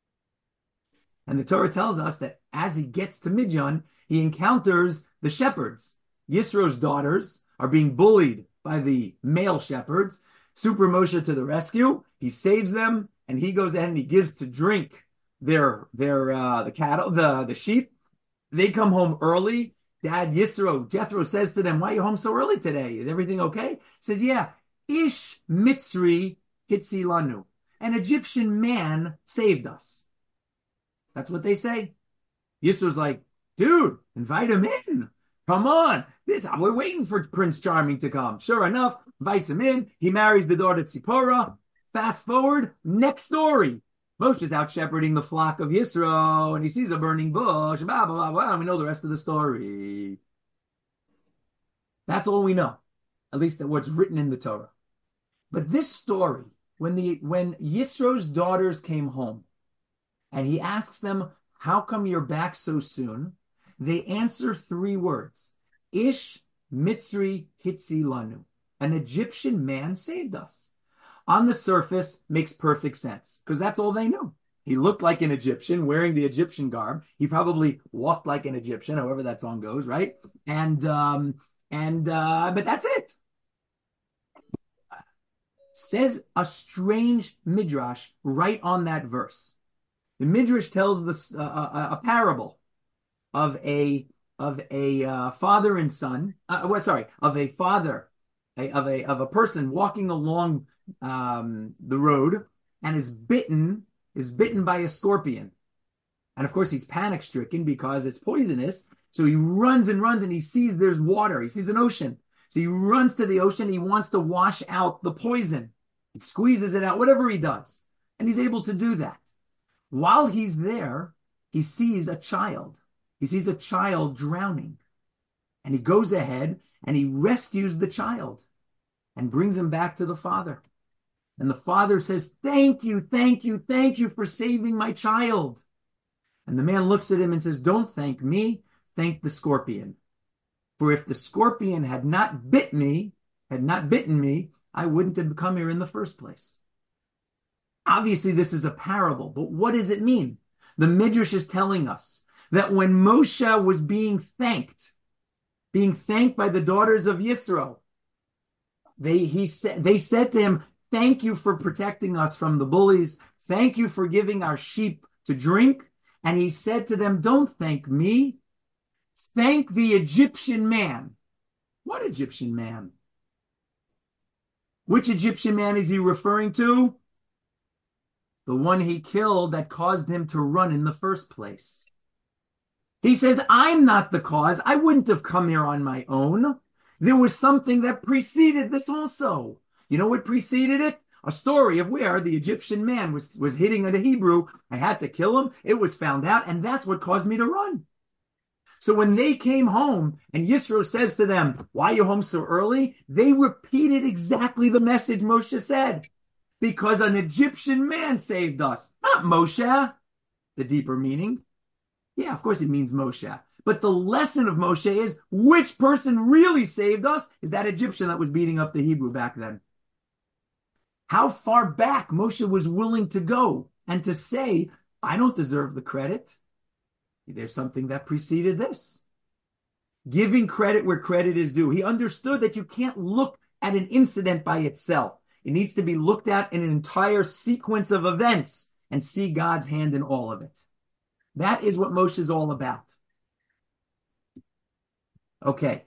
And the Torah tells us that as he gets to Midian, he encounters the shepherds. Yisro's daughters are being bullied by the male shepherds. Super Moshe to the rescue. He saves them and he goes ahead and he gives to drink their, their, uh, the cattle, the, the sheep. They come home early. Dad Yisro, Jethro says to them, why are you home so early today? Is everything okay? He says, yeah, Ish Mitzri Hitzi Lanu. An Egyptian man saved us. That's what they say. Yisro's like, dude, invite him in. Come on. This, we're waiting for Prince Charming to come. Sure enough, invites him in. He marries the daughter Tzipporah. Fast forward, next story. Moshe's out shepherding the flock of Yisro, and he sees a burning bush, blah, blah, blah, blah. We know the rest of the story. That's all we know, at least what's written in the Torah. But this story, when the when Yisro's daughters came home, and he asks them, how come you're back so soon? They answer three words. Ish Mitzri Hitzi Lanu. An Egyptian man saved us. On the surface, makes perfect sense, because that's all they knew. He looked like an Egyptian, wearing the Egyptian garb. He probably walked like an Egyptian, however that song goes, right? And, um, and, uh, but that's it. Says a strange midrash right on that verse. The midrash tells this, uh, a, a parable of a, of a, uh, father and son, uh, what, sorry, of a father, a, of a, of a person walking along um, the road and is bitten, is bitten by a scorpion. And of course he's panic stricken because it's poisonous. So he runs and runs and he sees there's water. He sees an ocean. So he runs to the ocean. He wants to wash out the poison. He squeezes it out, whatever he does. And he's able to do that. While he's there, he sees a child. He sees a child drowning. And he goes ahead and he rescues the child and brings him back to the father. And the father says, thank you, thank you, thank you for saving my child. And the man looks at him and says, don't thank me, thank the scorpion. For if the scorpion had not bit me, had not bitten me, I wouldn't have come here in the first place. Obviously, this is a parable, but what does it mean? The Midrash is telling us that when Moshe was being thanked, being thanked by the daughters of Yisro, they, he said, they said to him, thank you for protecting us from the bullies. Thank you for giving our sheep to drink. And he said to them, don't thank me. Thank the Egyptian man. What Egyptian man? Which Egyptian man is he referring to? The one he killed that caused him to run in the first place. He says, I'm not the cause. I wouldn't have come here on my own. There was something that preceded this also. You know what preceded it? A story of where the Egyptian man was, was hitting a Hebrew. I had to kill him. It was found out, and that's what caused me to run. So when they came home and Yisro says to them, why are you home so early? They repeated exactly the message Moshe said. Because an Egyptian man saved us, not Moshe. The deeper meaning. Yeah, of course it means Moshe. But the lesson of Moshe is which person really saved us is that Egyptian that was beating up the Hebrew back then. How far back Moshe was willing to go and to say, I don't deserve the credit. There's something that preceded this. Giving credit where credit is due. He understood that you can't look at an incident by itself. It needs to be looked at in an entire sequence of events and see God's hand in all of it. That is what Moshe is all about. Okay.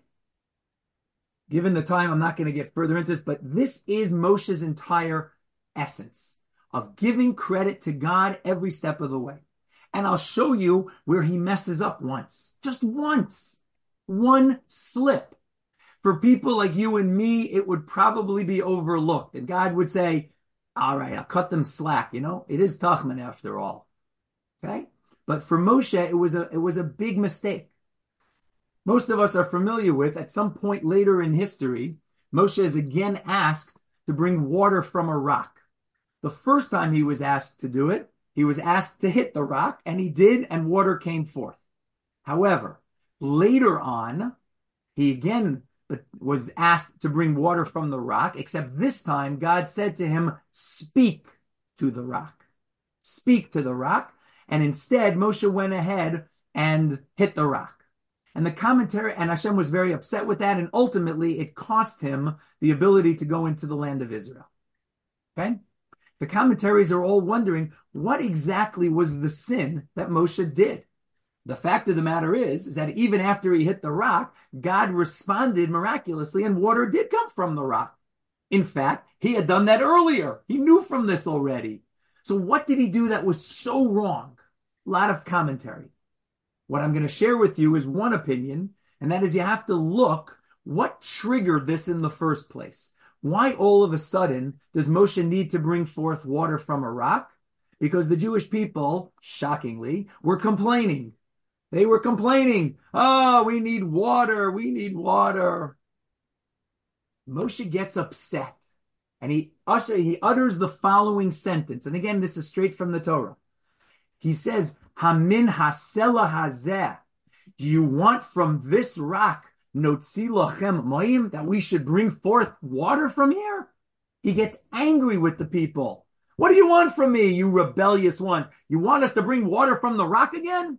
Given the time, I'm not going to get further into this, but this is Moshe's entire essence of giving credit to God every step of the way. And I'll show you where he messes up once. Just once. One slip. For people like you and me, it would probably be overlooked. And God would say, all right, I'll cut them slack. You know, it is Tachman after all. Okay? But for Moshe, it was a, it was a big mistake. Most of us are familiar with, at some point later in history, Moshe is again asked to bring water from a rock. The first time he was asked to do it, he was asked to hit the rock, and he did, and water came forth. However, later on, he again was asked to bring water from the rock, except this time God said to him, speak to the rock. Speak to the rock. And instead, Moshe went ahead and hit the rock. And the commentary, and Hashem was very upset with that, and ultimately it cost him the ability to go into the land of Israel. Okay? The commentaries are all wondering, what exactly was the sin that Moshe did? The fact of the matter is, is that even after he hit the rock, God responded miraculously, and water did come from the rock. In fact, he had done that earlier. He knew from this already. So what did he do that was so wrong? A lot of commentary. What I'm going to share with you is one opinion, and that is you have to look what triggered this in the first place. Why all of a sudden does Moshe need to bring forth water from a rock? Because the Jewish people, shockingly, were complaining. They were complaining, oh, we need water, we need water. Moshe gets upset, and he, usher, he utters the following sentence. And again, this is straight from the Torah. He says, Hamin hasela hazeh. Do you want from this rock, notzi lochem moim, that we should bring forth water from here? He gets angry with the people. What do you want from me, you rebellious ones? You want us to bring water from the rock again?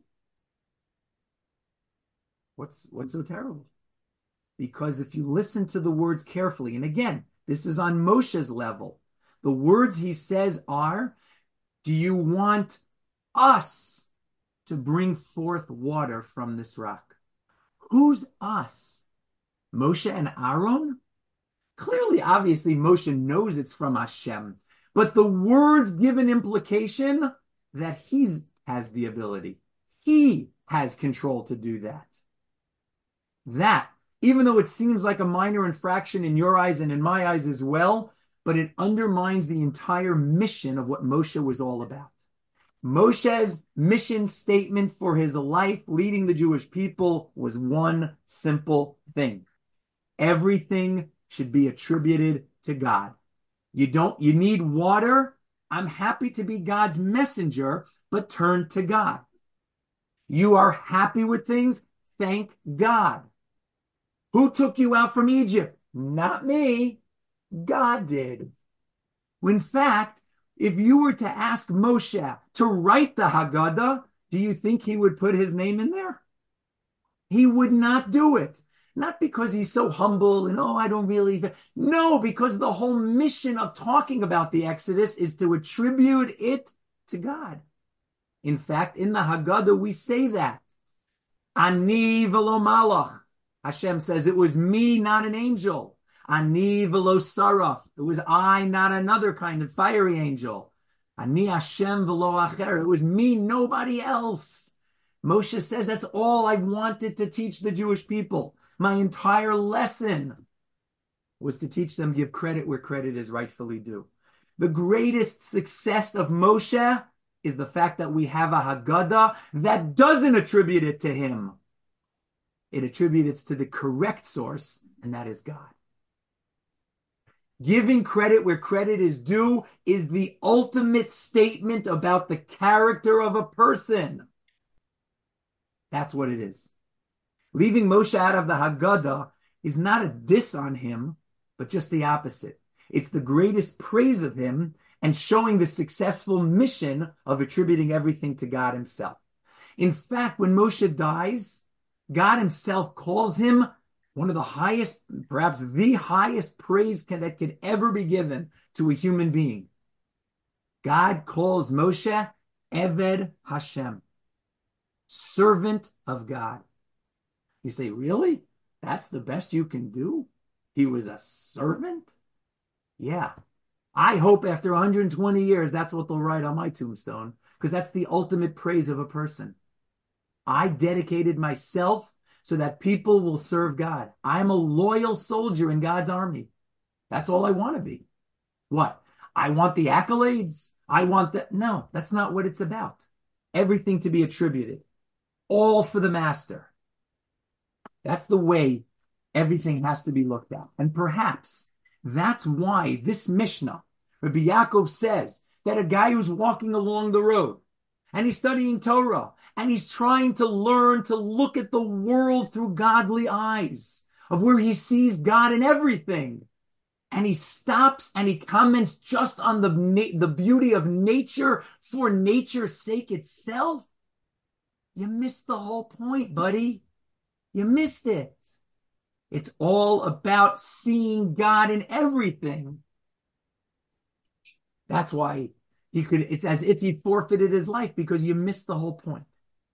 What's, what's so terrible? Because if you listen to the words carefully, and again, this is on Moshe's level, the words he says are, do you want us to bring forth water from this rock? Who's us? Moshe and Aaron? Clearly, obviously, Moshe knows it's from Hashem, but the words give an implication that he has the ability. He has control to do that. That, even though it seems like a minor infraction in your eyes and in my eyes as well, but it undermines the entire mission of what Moshe was all about. Moshe's mission statement for his life leading the Jewish people was one simple thing. Everything should be attributed to God. You don't, you need water? I'm happy to be God's messenger, but turn to God. You are happy with things? Thank God. Who took you out from Egypt? Not me. God did. In fact, if you were to ask Moshe to write the Haggadah, do you think he would put his name in there? He would not do it. Not because he's so humble and, oh, I don't really... No, because the whole mission of talking about the Exodus is to attribute it to God. In fact, in the Haggadah, we say that. Ani v'lo malach. Hashem says, it was me, not an angel. Ani v'lo saraf. It was I, not another kind of fiery angel. Ani Hashem v'lo acher. It was me, nobody else. Moshe says, that's all I wanted to teach the Jewish people. My entire lesson was to teach them, give credit where credit is rightfully due. The greatest success of Moshe is the fact that we have a Haggadah that doesn't attribute it to him. It attributes it to the correct source, and that is God. Giving credit where credit is due is the ultimate statement about the character of a person. That's what it is. Leaving Moshe out of the Haggadah is not a diss on him, but just the opposite. It's the greatest praise of him and showing the successful mission of attributing everything to God himself. In fact, when Moshe dies, God himself calls him one of the highest, perhaps the highest praise can, that could ever be given to a human being. God calls Moshe Eved Hashem, servant of God. You say, really? That's the best you can do? He was a servant? Yeah. I hope after one hundred twenty years, that's what they'll write on my tombstone, because that's the ultimate praise of a person. I dedicated myself so that people will serve God. I'm a loyal soldier in God's army. That's all I want to be. What? I want the accolades. I want that. No, that's not what it's about. Everything to be attributed. All for the master. That's the way everything has to be looked at. And perhaps that's why this Mishnah, Rabbi Yaakov says that a guy who's walking along the road and he's studying Torah and he's trying to learn to look at the world through godly eyes of where he sees God in everything. And he stops and he comments just on the, na- the beauty of nature for nature's sake itself. You missed the whole point, buddy. You missed it. It's all about seeing God in everything. That's why he could, it's as if he forfeited his life because you missed the whole point.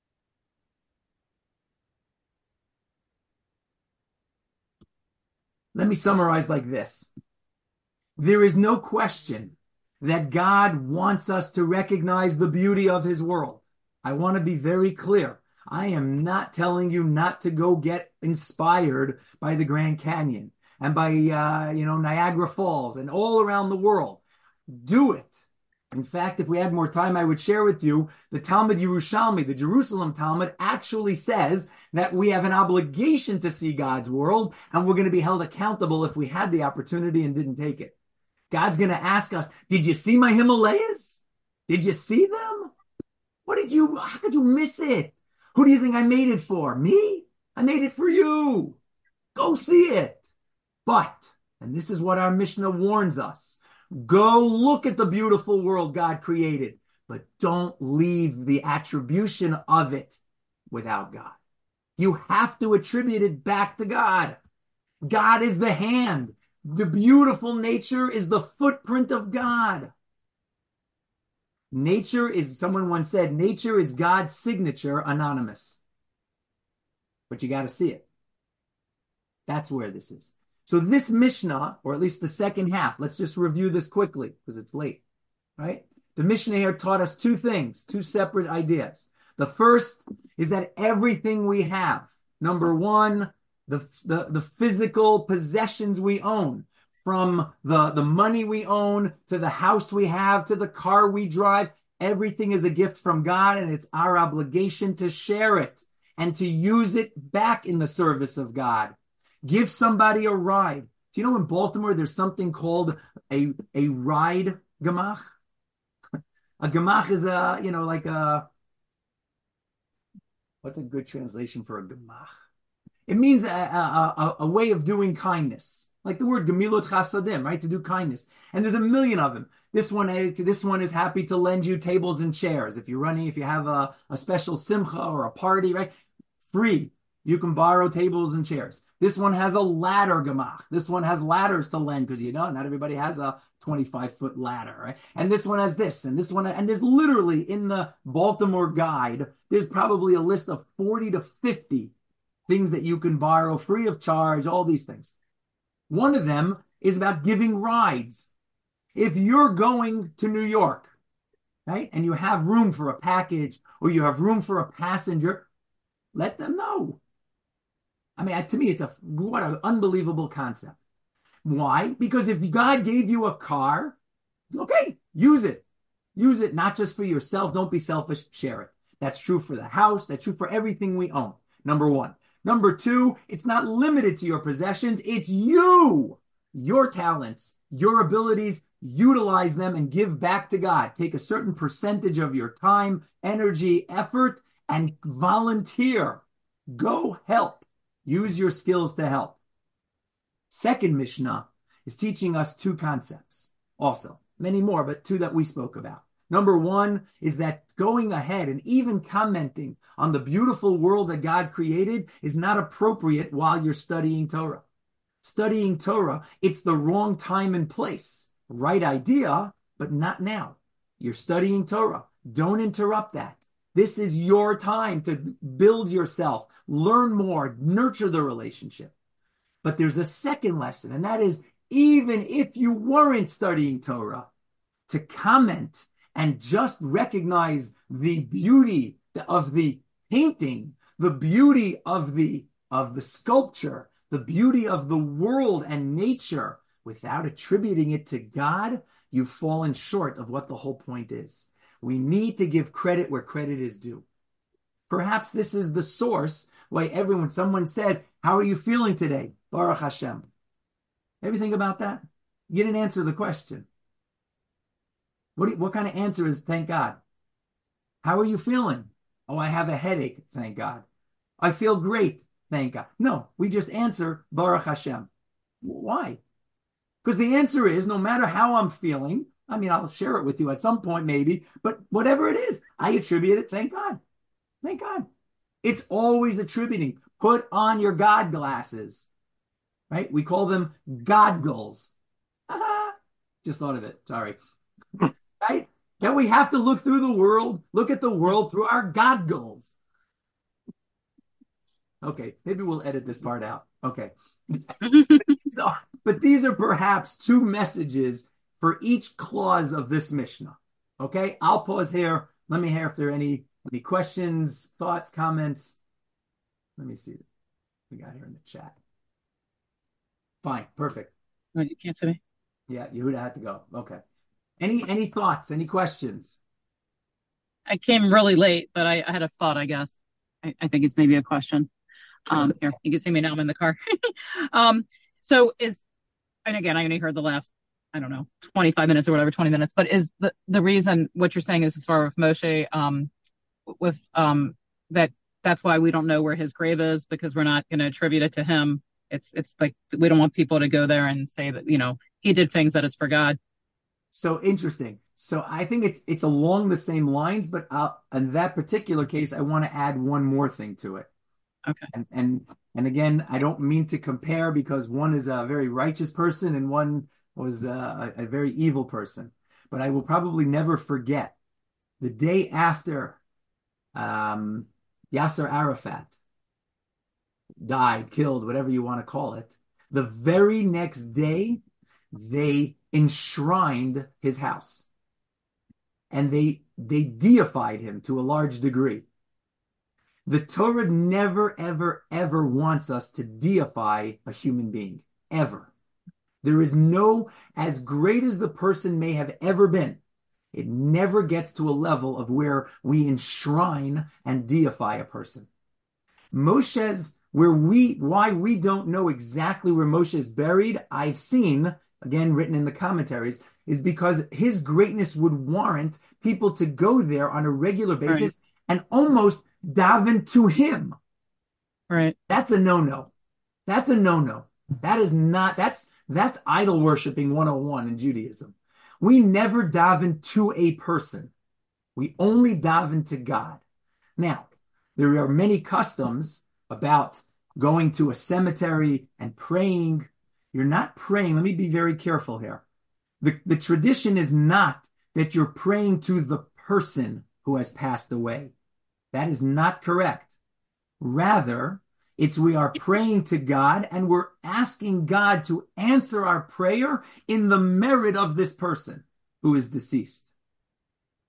Let me summarize like this. There is no question that God wants us to recognize the beauty of his world. I want to be very clear. I am not telling you not to go get inspired by the Grand Canyon and by, uh, you know, Niagara Falls and all around the world. Do it. In fact, if we had more time, I would share with you the Talmud Yerushalmi, the Jerusalem Talmud, actually says that we have an obligation to see God's world, and we're going to be held accountable if we had the opportunity and didn't take it. God's going to ask us, did you see my Himalayas? Did you see them? What did you, how could you miss it? Who do you think I made it for? Me? I made it for you. Go see it. But, and this is what our Mishnah warns us, go look at the beautiful world God created, but don't leave the attribution of it without God. You have to attribute it back to God. God is the hand. The beautiful nature is the footprint of God. Nature is, someone once said, nature is God's signature, anonymous. But you got to see it. That's where this is. So this Mishnah, or at least the second half, let's just review this quickly because it's late, right? The Mishnah here taught us two things, two separate ideas. The first is that everything we have, number one, the, the, the physical possessions we own, from the, the money we own, to the house we have, to the car we drive, everything is a gift from God, and it's our obligation to share it and to use it back in the service of God. Give somebody a ride. Do you know in Baltimore there's something called a, a ride gemach? A gemach is a, you know, like a, what's a good translation for a gemach? It means a, a, a, a way of doing kindness. Like the word gemilot chasadim, right? To do kindness. And there's a million of them. This one, this one is happy to lend you tables and chairs. If you're running, if you have a, a special simcha or a party, right? Free. You can borrow tables and chairs. This one has a ladder gemach. This one has ladders to lend because, you know, not everybody has a twenty-five foot ladder, right? And this one has this and this one. And there's literally in the Baltimore Guide, there's probably a list of forty to fifty things that you can borrow free of charge, all these things. One of them is about giving rides. If you're going to New York right? And you have room for a package or you have room for a passenger, let them know. I mean, to me, it's a what an unbelievable concept. Why? Because if God gave you a car, okay, use it. Use it not just for yourself. Don't be selfish. Share it. That's true for the house. That's true for everything we own. Number one. Number two, it's not limited to your possessions. It's you, your talents, your abilities. Utilize them and give back to God. Take a certain percentage of your time, energy, effort, and volunteer. Go help. Use your skills to help. Second Mishnah is teaching us two concepts also. Many more, but two that we spoke about. Number one is that going ahead and even commenting on the beautiful world that God created is not appropriate while you're studying Torah. Studying Torah, it's the wrong time and place. Right idea, but not now. You're studying Torah. Don't interrupt that. This is your time to build yourself, learn more, nurture the relationship. But there's a second lesson, and that is even if you weren't studying Torah, to comment and just recognize the beauty of the painting, the beauty of the, of the sculpture, the beauty of the world and nature, without attributing it to God, you've fallen short of what the whole point is. We need to give credit where credit is due. Perhaps this is the source why everyone, someone says, how are you feeling today? Baruch Hashem. Ever think about that? You didn't answer the question. What, do you, what kind of answer is thank God? How are you feeling? Oh, I have a headache, thank God. I feel great, thank God. No, we just answer Baruch Hashem. Why? Because the answer is no matter how I'm feeling, I mean, I'll share it with you at some point maybe, but whatever it is, I attribute it, thank God. Thank God. It's always attributing. Put on your God glasses, right? We call them godgles. Just thought of it. Sorry. Right? Then we have to look through the world, look at the world through our godgles. Okay, maybe we'll edit this part out. Okay. So, but these are perhaps two messages for each clause of this Mishnah. Okay, I'll pause here. Let me hear if there are any, any questions, thoughts, comments. Let me see what we got here in the chat. Fine, perfect. Oh, you can't see me? Yeah, Yehuda had to go. Okay. Any any thoughts, any questions? I came really late, but I, I had a thought, I guess. I, I think it's maybe a question. Um, here, you can see me now. I'm in the car. um, so is, and again, I only heard the last, I don't know, twenty-five minutes or whatever, twenty minutes, but is the, the reason what you're saying is as far as Moshe, um, with, um, that that's why we don't know where his grave is because we're not going to attribute it to him. It's, it's like, we don't want people to go there and say that, you know, he did things that is for God. So interesting. So I think it's, it's along the same lines, but uh, in that particular case, I want to add one more thing to it. Okay. And, and, and again, I don't mean to compare because one is a very righteous person and one was a, a very evil person, but I will probably never forget the day after, um, Yasser Arafat died, killed, whatever you want to call it. The very next day, they enshrined his house and they, they deified him to a large degree. The Torah never, ever, ever wants us to deify a human being, ever. There is no, as great as the person may have ever been, it never gets to a level of where we enshrine and deify a person. Moshe's, where we, why we don't know exactly where Moshe is buried, I've seen, again, written in the commentaries, is because his greatness would warrant people to go there on a regular basis right. and almost daven to him. Right. That's a no-no. That's a no-no. That is not, that's, that's idol worshiping one oh one in Judaism. We never daven to a person. We only daven to God. Now, there are many customs about going to a cemetery and praying. You're not praying. Let me be very careful here. The, the tradition is not that you're praying to the person who has passed away. That is not correct. Rather, it's we are praying to God and we're asking God to answer our prayer in the merit of this person who is deceased.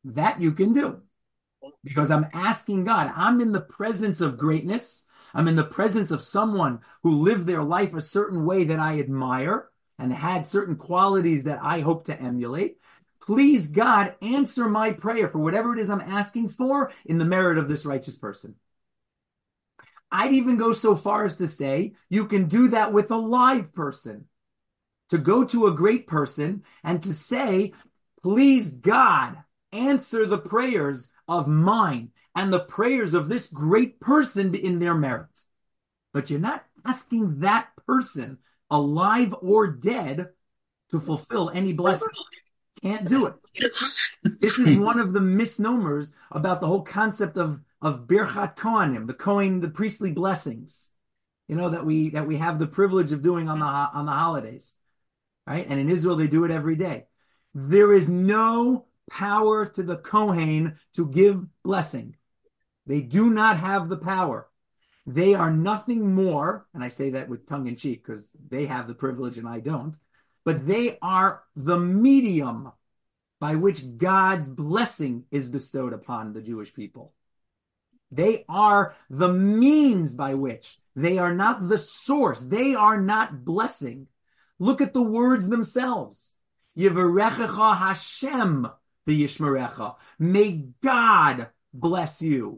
That you can do because I'm asking God. I'm in the presence of greatness. I'm in the presence of someone who lived their life a certain way that I admire and had certain qualities that I hope to emulate. Please, God, answer my prayer for whatever it is I'm asking for in the merit of this righteous person. I'd even go so far as to say you can do that with a live person. To go to a great person and to say, please, God, answer the prayers of mine and the prayers of this great person in their merit. But you're not asking that person, alive or dead, to fulfill any blessing. Can't do it. This is one of the misnomers about the whole concept of, of Birchat Kohanim, the Kohen, the priestly blessings, you know, that we that we have the privilege of doing on the on the holidays, right? And in Israel, they do it every day. There is no power to the Kohen to give blessing. They do not have the power. They are nothing more, and I say that with tongue in cheek because they have the privilege and I don't, but they are the medium by which God's blessing is bestowed upon the Jewish people. They are the means by which. They are not the source. They are not blessing. Look at the words themselves. Yivarechecha Hashem v'yishmerecha. May God bless you.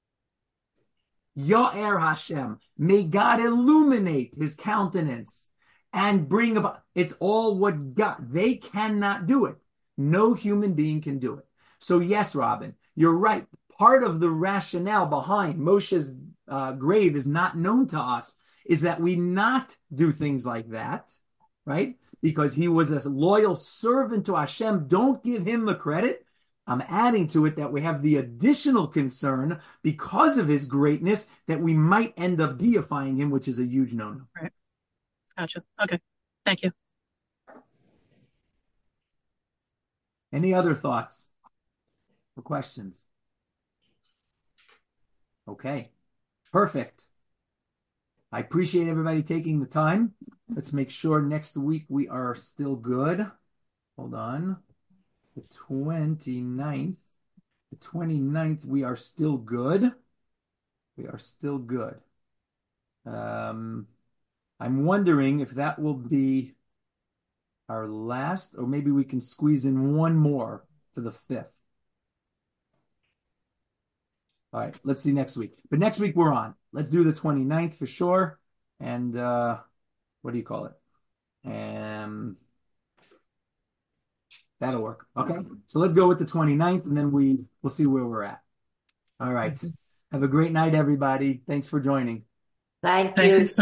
Ya'er Hashem. May God illuminate his countenance and bring about. It's all what God. They cannot do it. No human being can do it. So yes, Robin, you're right. Part of the rationale behind Moshe's uh, grave is not known to us, is that we not do things like that, right? Because he was a loyal servant to Hashem. Don't give him the credit. I'm adding to it that we have the additional concern because of his greatness that we might end up deifying him, which is a huge no-no. Right. Gotcha. Okay. Thank you. Any other thoughts or questions? Okay, perfect. I appreciate everybody taking the time. Let's make sure next week we are still good. Hold on. The twenty-ninth. The twenty-ninth, we are still good. We are still good. Um, I'm wondering if that will be our last, or maybe we can squeeze in one more for the fifth. All right, let's see next week. But next week we're on. Let's do the twenty-ninth for sure. And uh, what do you call it? Um, that'll work. Okay, so let's go with the twenty-ninth, and then we, we'll see where we're at. All right. Have a great night, everybody. Thanks for joining. Thank Thank you. you so